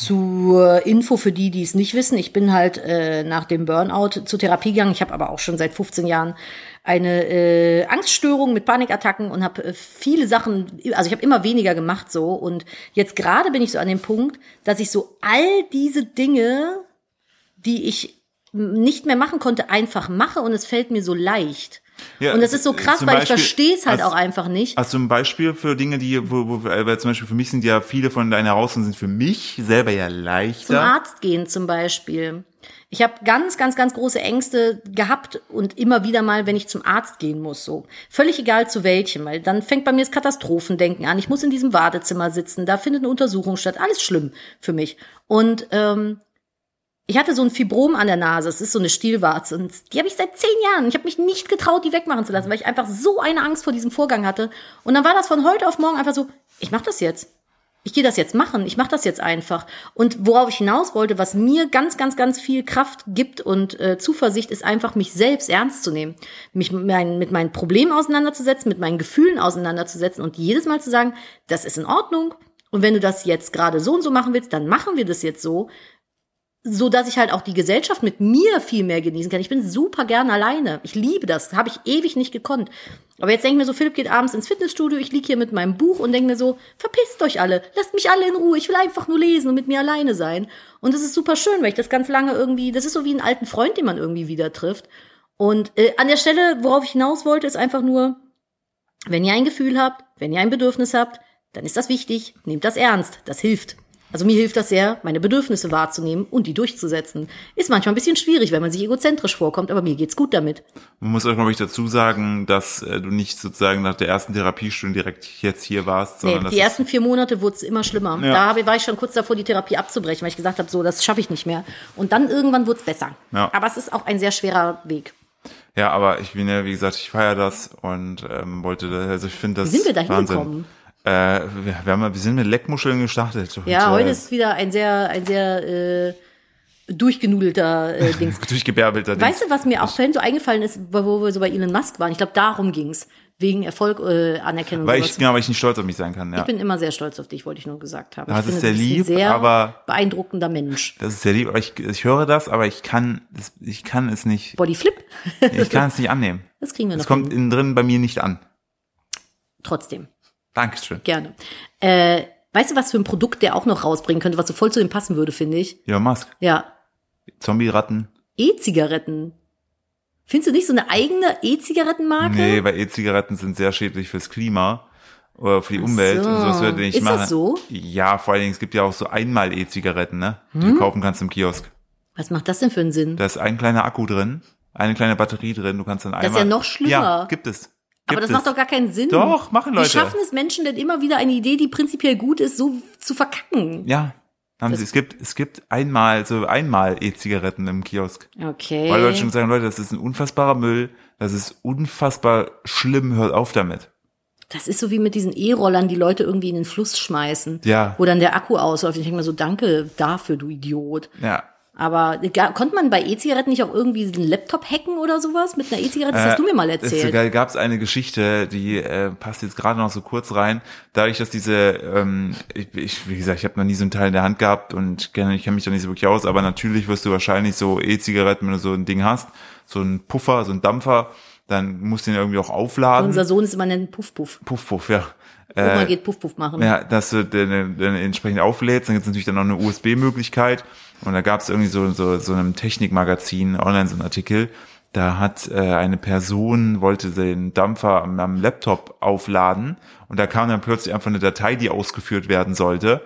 zur Info für die es nicht wissen, ich bin halt nach dem Burnout zur Therapie gegangen. Ich habe aber auch schon seit 15 Jahren eine Angststörung mit Panikattacken und habe viele Sachen, also ich habe immer weniger gemacht so. Und jetzt gerade bin ich so an dem Punkt, dass ich so all diese Dinge, die ich nicht mehr machen konnte, einfach mache und es fällt mir so leicht. Ja, und das ist so krass, weil ich verstehe es halt auch einfach nicht. Hast du ein Beispiel für Dinge, weil zum Beispiel für mich sind ja viele von deinen Herausforderungen sind für mich selber ja leichter. Zum Arzt gehen zum Beispiel. Ich habe ganz, ganz, ganz große Ängste gehabt und immer wieder mal, wenn ich zum Arzt gehen muss, so. Völlig egal zu welchem, weil dann fängt bei mir das Katastrophendenken an. Ich muss in diesem Wartezimmer sitzen, da findet eine Untersuchung statt. Alles schlimm für mich. Und ich hatte so ein Fibrom an der Nase, es ist so eine Stielwarze und die habe ich seit 10 Jahren. Ich habe mich nicht getraut, die wegmachen zu lassen, weil ich einfach so eine Angst vor diesem Vorgang hatte. Und dann war das von heute auf morgen einfach so, ich mache das jetzt. Ich gehe das jetzt machen, ich mache das jetzt einfach. Und worauf ich hinaus wollte, was mir ganz, ganz, ganz viel Kraft gibt und Zuversicht, ist einfach, mich selbst ernst zu nehmen. Mich mit meinen Problemen auseinanderzusetzen, mit meinen Gefühlen auseinanderzusetzen und jedes Mal zu sagen, das ist in Ordnung. Und wenn du das jetzt gerade so und so machen willst, dann machen wir das jetzt so dass ich halt auch die Gesellschaft mit mir viel mehr genießen kann. Ich bin super gern alleine. Ich liebe das. Habe ich ewig nicht gekonnt. Aber jetzt denke ich mir so, Philipp geht abends ins Fitnessstudio, ich liege hier mit meinem Buch und denke mir so, verpisst euch alle, lasst mich alle in Ruhe, ich will einfach nur lesen und mit mir alleine sein. Und das ist super schön, weil ich das ganz lange irgendwie, das ist so wie einen alten Freund, den man irgendwie wieder trifft. Und an der Stelle, worauf ich hinaus wollte, ist einfach nur, wenn ihr ein Gefühl habt, wenn ihr ein Bedürfnis habt, dann ist das wichtig, nehmt das ernst, das hilft. Also mir hilft das sehr, meine Bedürfnisse wahrzunehmen und die durchzusetzen. Ist manchmal ein bisschen schwierig, wenn man sich egozentrisch vorkommt, aber mir geht's gut damit. Man muss auch, glaube ich, dazu sagen, dass du nicht sozusagen nach der ersten Therapiestunde direkt jetzt hier warst. Sondern die ersten 4 Monate wurde es immer schlimmer. Ja. Da war ich schon kurz davor, die Therapie abzubrechen, weil ich gesagt habe, so, das schaffe ich nicht mehr. Und dann irgendwann wurde es besser. Ja. Aber es ist auch ein sehr schwerer Weg. Ja, aber ich bin ja, wie gesagt, ich feiere das und wollte, also ich finde das Wie sind wir da Wahnsinn. Hingekommen? Wir sind mit Leckmuscheln gestartet. Und, ja, heute ist wieder ein sehr durchgenudelter Dings. Durchgebärbelter Dings. Weißt du, was mir auch vorhin so eingefallen ist, wo wir so bei Elon Musk waren? Ich glaube, darum ging's. Wegen Erfolg, Anerkennung. Weil ich nicht stolz auf mich sein kann, ja. Ich bin immer sehr stolz auf dich, wollte ich nur gesagt haben. Das ich ist finde, sehr du bist lieb, ein sehr aber beeindruckender Mensch. das ist sehr lieb, aber ich höre das, aber ich kann es nicht. Bodyflip? Ich kann es nicht annehmen. Das kriegen wir noch Es kommt hin. innen drin bei mir nicht an. Trotzdem. Dankeschön. Gerne. Weißt du, was für ein Produkt der auch noch rausbringen könnte, was so voll zu ihm passen würde, finde ich? Elon Musk. Ja. Zombie-Ratten. E-Zigaretten. Findest du nicht so eine eigene E-Zigarettenmarke? Nee, weil E-Zigaretten sind sehr schädlich fürs Klima oder für die Umwelt so. und sowas würde ich nicht Ist machen. das so? Ja, vor allen Dingen, es gibt ja auch so einmal E-Zigaretten, ne? Die du kaufen kannst im Kiosk. Was macht das denn für einen Sinn? Da ist ein kleiner Akku drin, eine kleine Batterie drin, du kannst dann einmal. Das ist ja noch schlimmer. Ja, gibt es. Aber das macht doch gar keinen Sinn. Doch, machen Leute. Wie schaffen es Menschen denn immer wieder eine Idee, die prinzipiell gut ist, so zu verkacken? Ja, haben sie. Es gibt einmal E-Zigaretten im Kiosk. Okay. Weil Leute schon sagen, Leute, das ist ein unfassbarer Müll, das ist unfassbar schlimm, hört auf damit. Das ist so wie mit diesen E-Rollern, die Leute irgendwie in den Fluss schmeißen. Ja. Wo dann der Akku ausläuft. Ich denke mir so, danke dafür, du Idiot. Ja. Aber konnte man bei E-Zigaretten nicht auch irgendwie einen Laptop hacken oder sowas mit einer E-Zigarette? Das hast du mir mal erzählt. Da gab es eine Geschichte, die passt jetzt gerade noch so kurz rein. Dadurch, dass diese, wie gesagt, ich habe noch nie so ein Teil in der Hand gehabt und ich kenne mich da nicht so wirklich aus, aber natürlich wirst du wahrscheinlich so E-Zigaretten, wenn du so ein Ding hast, so ein Puffer, so ein Dampfer, dann musst du den irgendwie auch aufladen. Unser Sohn ist immer ein Puff-Puff. Puff, ja. Oma geht Puff-Puff machen. Ja, dass du den entsprechend auflädst, dann gibt es natürlich dann noch eine USB-Möglichkeit. Und da gab es irgendwie so einem Technikmagazin online so einen Artikel, da hat eine Person, wollte den Dampfer am Laptop aufladen und da kam dann plötzlich einfach eine Datei, die ausgeführt werden sollte,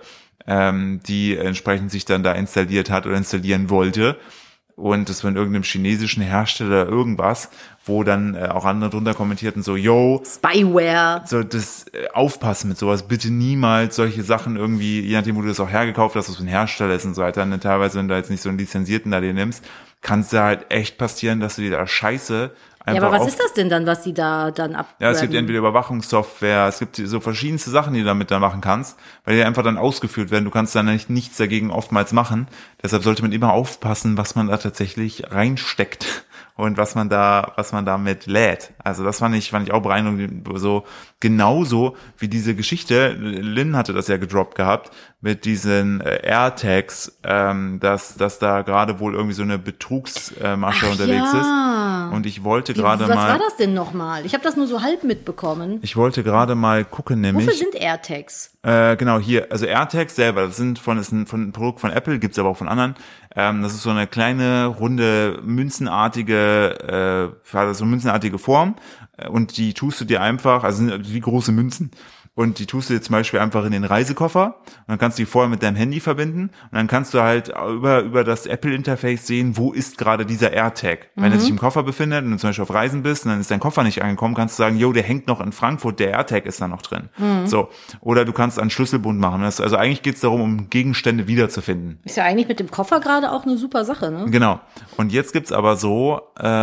die entsprechend sich dann da installiert hat oder installieren wollte. Und das war in irgendeinem chinesischen Hersteller irgendwas, wo dann auch andere drunter kommentierten so, yo, Spyware. so das aufpassen mit sowas, bitte niemals solche Sachen irgendwie, je nachdem, wo du das auch hergekauft hast, was für ein Hersteller ist und so weiter. Und teilweise, wenn du jetzt nicht so einen Lizenzierten da dir nimmst, kann es da halt echt passieren, dass du dir da Scheiße einfach Ja, aber was ist das denn dann, was die da dann ab? Ja, es gibt entweder Überwachungssoftware, es gibt so verschiedenste Sachen, die du damit dann machen kannst, weil die einfach dann ausgeführt werden. Du kannst dann nicht nichts dagegen oftmals machen. Deshalb sollte man immer aufpassen, was man da tatsächlich reinsteckt und was man damit lädt. Also das fand ich auch beeindruckend, so genauso wie diese Geschichte. Lynn hatte das ja gedroppt gehabt mit diesen AirTags, dass da gerade wohl irgendwie so eine Betrugsmasche unterwegs ist. Und ich wollte gerade mal. Was war das denn nochmal? Ich habe das nur so halb mitbekommen. Ich wollte gerade mal gucken, nämlich. Wofür sind AirTags? Genau, hier, also AirTags selber, das ist ein Produkt von Apple, gibt's aber auch von anderen. Das ist so eine kleine, runde, münzenartige Form. Und die tust du dir einfach, also sind wie große Münzen. Und die tust du dir zum Beispiel einfach in den Reisekoffer und dann kannst du die vorher mit deinem Handy verbinden und dann kannst du halt über das Apple-Interface sehen, wo ist gerade dieser AirTag. Wenn er sich im Koffer befindet und du zum Beispiel auf Reisen bist und dann ist dein Koffer nicht angekommen, kannst du sagen, yo, der hängt noch in Frankfurt, der AirTag ist da noch drin. So. Oder du kannst einen Schlüsselbund machen. Also eigentlich geht's darum, um Gegenstände wiederzufinden. Ist ja eigentlich mit dem Koffer gerade auch eine super Sache, ne? Genau. Und jetzt gibt's aber so,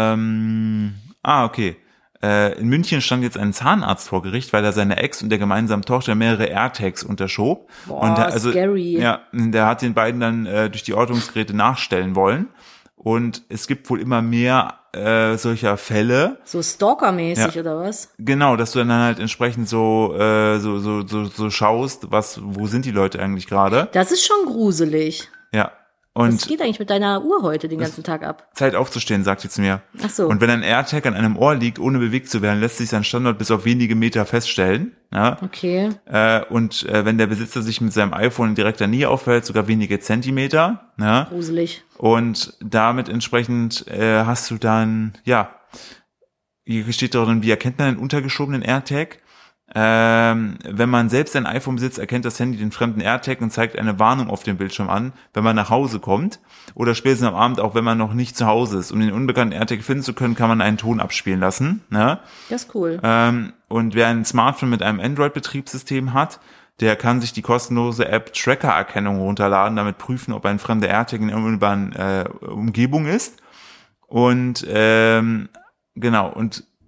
okay. In München stand jetzt ein Zahnarzt vor Gericht, weil er seiner Ex und der gemeinsamen Tochter mehrere AirTags unterschob. Boah, und scary. Ja, der hat den beiden dann durch die Ortungsgeräte nachstellen wollen. Und es gibt wohl immer mehr solcher Fälle. So Stalker-mäßig Ja. oder was? Genau, dass du dann halt entsprechend so schaust, wo sind die Leute eigentlich gerade? Das ist schon gruselig. Ja. Was Und geht eigentlich mit deiner Uhr heute den ganzen Tag ab? Zeit aufzustehen, sagt sie zu mir. Ach so. Und wenn ein AirTag an einem Ohr liegt, ohne bewegt zu werden, lässt sich sein Standort bis auf wenige Meter feststellen. Ja. Okay. Und wenn der Besitzer sich mit seinem iPhone in direkter Nähe aufhält, sogar wenige Zentimeter. Ja. Gruselig. Und damit entsprechend hast du dann, ja, hier steht drin, wie erkennt man einen untergeschobenen AirTag? Wenn man selbst ein iPhone besitzt, erkennt das Handy den fremden AirTag und zeigt eine Warnung auf dem Bildschirm an, wenn man nach Hause kommt oder spätestens am Abend, auch wenn man noch nicht zu Hause ist. Um den unbekannten AirTag finden zu können, kann man einen Ton abspielen lassen. Ne? Das ist cool. Und wer ein Smartphone mit einem Android-Betriebssystem hat, der kann sich die kostenlose App Tracker-Erkennung runterladen, damit prüfen, ob ein fremder AirTag in der unmittelbaren Umgebung ist. Und genau, und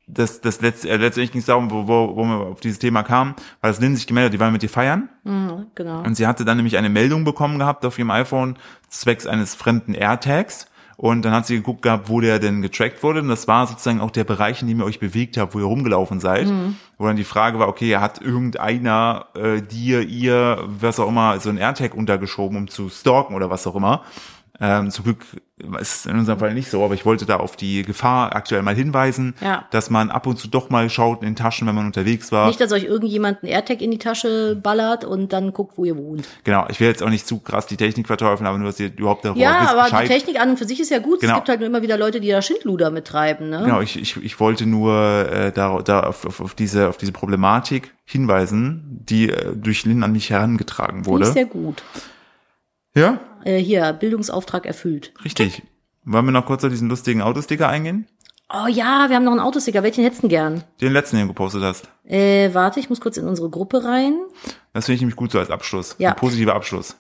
letztendlich ging es darum, wo wir auf dieses Thema kamen, weil das Lynn sich gemeldet hat, die waren mit dir feiern. Genau. Und sie hatte dann nämlich eine Meldung bekommen gehabt auf ihrem iPhone zwecks eines fremden AirTags. Und dann hat sie geguckt gehabt, wo der denn getrackt wurde. Und das war sozusagen auch der Bereich, in dem ihr euch bewegt habt, wo ihr rumgelaufen seid. Wo dann die Frage war, okay, hat irgendeiner ihr, was auch immer, so ein AirTag untergeschoben, um zu stalken oder was auch immer. Zum Glück ist es in unserem Fall nicht so, aber ich wollte da auf die Gefahr aktuell mal hinweisen, dass man ab und zu doch mal schaut in den Taschen, wenn man unterwegs war. Nicht, dass euch irgendjemand einen AirTag in die Tasche ballert und dann guckt, wo ihr wohnt. Genau, ich will jetzt auch nicht zu krass die Technik verteufeln, aber nur, dass ihr überhaupt darüber wisst. Ja, aber Bescheid. Die Technik an und für sich ist ja gut. Genau. Es gibt halt nur immer wieder Leute, die da Schindluder mittreiben. Ne? Genau, ich wollte nur auf diese Problematik hinweisen, die durch Lynn an mich herangetragen wurde. Finde ich sehr gut. Ja? Hier, Bildungsauftrag erfüllt. Richtig. Wollen wir noch kurz auf diesen lustigen Autosticker eingehen? Oh ja, wir haben noch einen Autosticker. Welchen hättest du gern? Den letzten, den du gepostet hast. Warte, ich muss kurz in unsere Gruppe rein. Das finde ich nämlich gut so als Abschluss. Ja. Ein positiver Abschluss.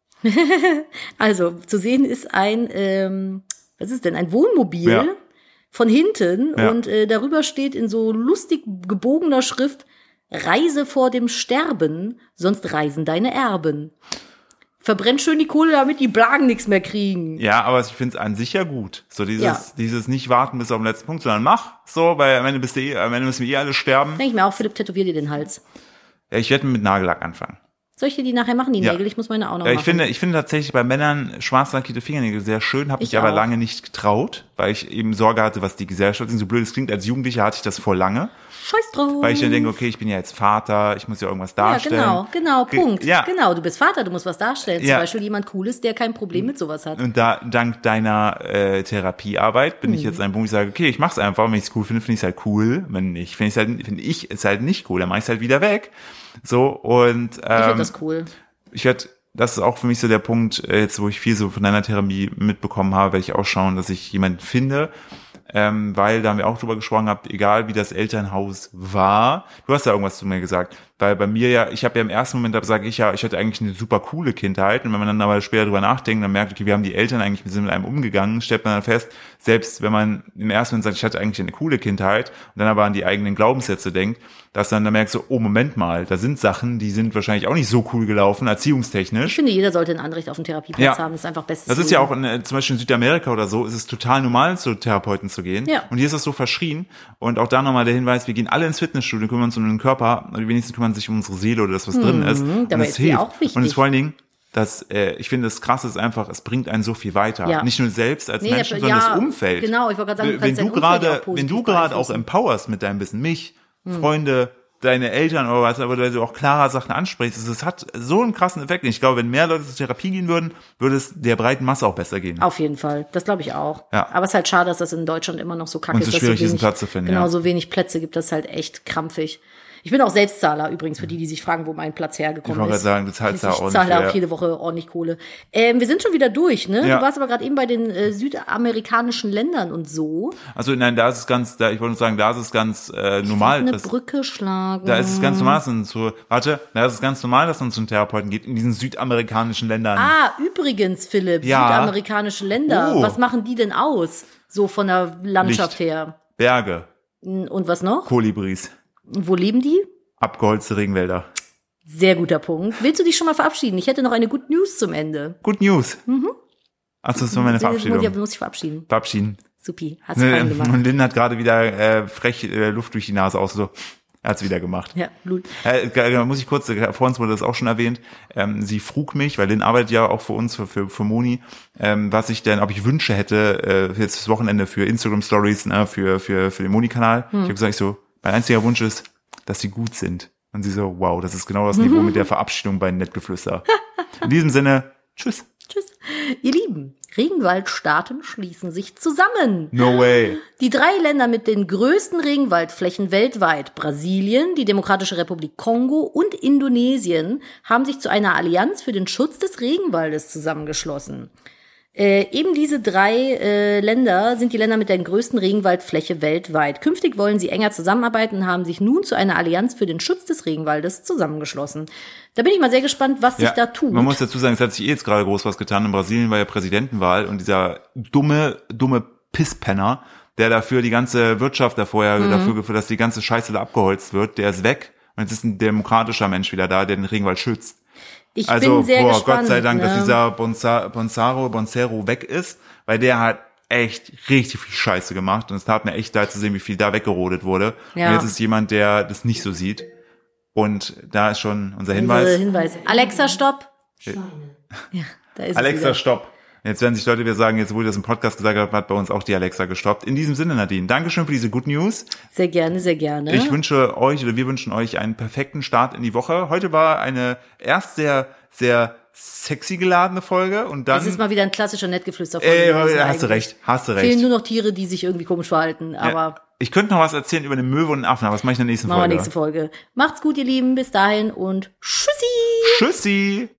Also, zu sehen ist ein, was ist denn, ein Wohnmobil von hinten und darüber steht in so lustig gebogener Schrift: Reise vor dem Sterben, sonst reisen deine Erben. Verbrennt schön die Kohle, damit die Blagen nichts mehr kriegen. Ja, aber ich finde es an sich ja gut. So dieses nicht warten bis auf den letzten Punkt, sondern mach so, weil am Ende müssen wir alle sterben. Denke ich mir auch, Philipp, tätowier dir den Hals. Ja, ich werde mit Nagellack anfangen. Soll ich dir die nachher machen, die Nägel? Ich muss meine auch noch machen. Ich finde tatsächlich bei Männern schwarz lackierte Fingernägel sehr schön, habe ich aber lange nicht getraut, weil ich eben Sorge hatte, was die Gesellschaft, so blöd es klingt, als Jugendlicher hatte ich das vor lange. Scheiß drauf. Weil ich dann denke, okay, ich bin ja jetzt Vater, ich muss ja irgendwas darstellen. Ja, genau, Punkt. Ja. Genau, du bist Vater, du musst was darstellen. Zum Beispiel jemand Cooles, der kein Problem mit sowas hat. Und da, dank deiner Therapiearbeit bin ich jetzt an einem Punkt, wo ich sage, okay, ich mach's einfach, wenn ich es cool finde, finde ich es halt cool. Wenn nicht, finde ich es halt nicht cool, dann mach ich es halt wieder weg. So, und ich finde das cool. Das ist auch für mich so der Punkt, jetzt wo ich viel so von deiner Therapie mitbekommen habe, werde ich auch schauen, dass ich jemanden finde, weil da haben wir auch drüber gesprochen gehabt, egal wie das Elternhaus war. Du hast ja irgendwas zu mir gesagt, weil bei mir ich habe ja im ersten Moment, da sage ich ja, ich hatte eigentlich eine super coole Kindheit, und wenn man dann aber später drüber nachdenkt, dann merkt, okay, wie haben die Eltern eigentlich mit einem umgegangen, stellt man dann fest, selbst wenn man im ersten Moment sagt, ich hatte eigentlich eine coole Kindheit, und dann aber an die eigenen Glaubenssätze denkt, dass dann da merkst du, oh, Moment mal, da sind Sachen, die sind wahrscheinlich auch nicht so cool gelaufen, erziehungstechnisch. Ich finde, jeder sollte ein Anrecht auf einen Therapieplatz haben, das ist einfach bestes. Das ist ja auch, zum Beispiel in Südamerika oder so, ist es total normal, zu Therapeuten zu gehen. Ja. Und hier ist das so verschrien. Und auch da nochmal der Hinweis, wir gehen alle ins Fitnessstudio, kümmern uns um den Körper, und die wenigsten kümmern sich um unsere Seele oder das, was drin ist. Und das hilft. Auch wichtig. Und es ist vor allen Dingen, ich finde, das Krasse ist einfach, es bringt einen so viel weiter. Ja. Nicht nur selbst als Menschen, sondern das Umfeld. Genau, ich wollte gerade sagen, wenn du gerade auch empowerst mit deinem Wissen, mich, Freunde, deine Eltern oder was, aber du auch klarer Sachen ansprichst, es hat so einen krassen Effekt. Ich glaube, wenn mehr Leute zur Therapie gehen würden, würde es der breiten Masse auch besser gehen. Auf jeden Fall. Das glaube ich auch. Ja. Aber es ist halt schade, dass das in Deutschland immer noch so kacke ist. Und so schwierig, diesen Platz zu finden. Genau, so wenig Plätze gibt, das halt echt krampfig. Ich bin auch Selbstzahler übrigens, für die sich fragen, wo mein Platz hergekommen ist. Ich wollte gerade sagen, du zahlst da ordentlich. Ich zahle auch jede Woche ordentlich Kohle. Wir sind schon wieder durch, ne? Ja. Du warst aber gerade eben bei den südamerikanischen Ländern und so. Also nein, ich wollte nur sagen, da ist es ganz normal. Eine Brücke schlagen. Da ist es ganz normal, da ist es ganz normal, dass man zum Therapeuten geht in diesen südamerikanischen Ländern. Ah, übrigens, Philipp, südamerikanische Länder. Was machen die denn aus? So von der Landschaft Licht, her. Berge. Und was noch? Kolibris. Wo leben die? Abgeholzte Regenwälder. Sehr guter Punkt. Willst du dich schon mal verabschieden? Ich hätte noch eine Good News zum Ende. Good News? Achso, das war meine Verabschiedung. Ja, muss ich verabschieden. Supi, hast du fein gemacht. Und Lynn hat gerade wieder frech Luft durch die Nase aus, so. Er hat's wieder gemacht. Ja, Blut. Muss ich kurz, vor uns wurde das auch schon erwähnt, sie frug mich, weil Lynn arbeitet ja auch für uns, für Moni, ob ich Wünsche hätte, jetzt das Wochenende für Instagram Stories, für den Moni-Kanal. Ich habe gesagt, mein einziger Wunsch ist, dass sie gut sind. Und sie so, wow, das ist genau das Niveau mit der Verabschiedung bei Nettgeflüster. In diesem Sinne, tschüss. Tschüss. Ihr Lieben, Regenwaldstaaten schließen sich zusammen. No way. Die 3 Länder mit den größten Regenwaldflächen weltweit, Brasilien, die Demokratische Republik Kongo und Indonesien, haben sich zu einer Allianz für den Schutz des Regenwaldes zusammengeschlossen. Eben diese 3 Länder sind die Länder mit der größten Regenwaldfläche weltweit. Künftig wollen sie enger zusammenarbeiten und haben sich nun zu einer Allianz für den Schutz des Regenwaldes zusammengeschlossen. Da bin ich mal sehr gespannt, was sich da tut. Man muss dazu sagen, es hat sich jetzt gerade groß was getan. In Brasilien war ja Präsidentenwahl und dieser dumme Pisspenner der dafür die ganze Wirtschaft da vorher dafür geführt, dass die ganze Scheiße da abgeholzt wird, der ist weg. Und jetzt ist ein demokratischer Mensch wieder da, der den Regenwald schützt. Ich bin sehr gespannt. Gott sei Dank, dass dieser Bonzaro weg ist, weil der hat echt richtig viel Scheiße gemacht und es tat mir echt leid zu sehen, wie viel da weggerodet wurde. Ja. Und jetzt ist jemand, der das nicht so sieht. Und da ist schon unser Hinweis. Alexa, stopp. Ja, da ist Alexa, stopp. Jetzt werden sich Leute wieder sagen, jetzt wo ich das im Podcast gesagt habe, hat bei uns auch die Alexa gestoppt. In diesem Sinne, Nadine, Dankeschön für diese Good News. Sehr gerne, sehr gerne. Wir wünschen euch einen perfekten Start in die Woche. Heute war eine erst sehr, sehr sexy geladene Folge und dann... Es ist mal wieder ein klassischer Nettgeflüster-Folge. Hast du recht. Fehlen nur noch Tiere, die sich irgendwie komisch verhalten, aber... Ja. Ich könnte noch was erzählen über eine Möwe und einen Affen, aber was mache ich in der nächsten Folge? Machen wir nächste Folge. Macht's gut, ihr Lieben, bis dahin und tschüssi! Tschüssi!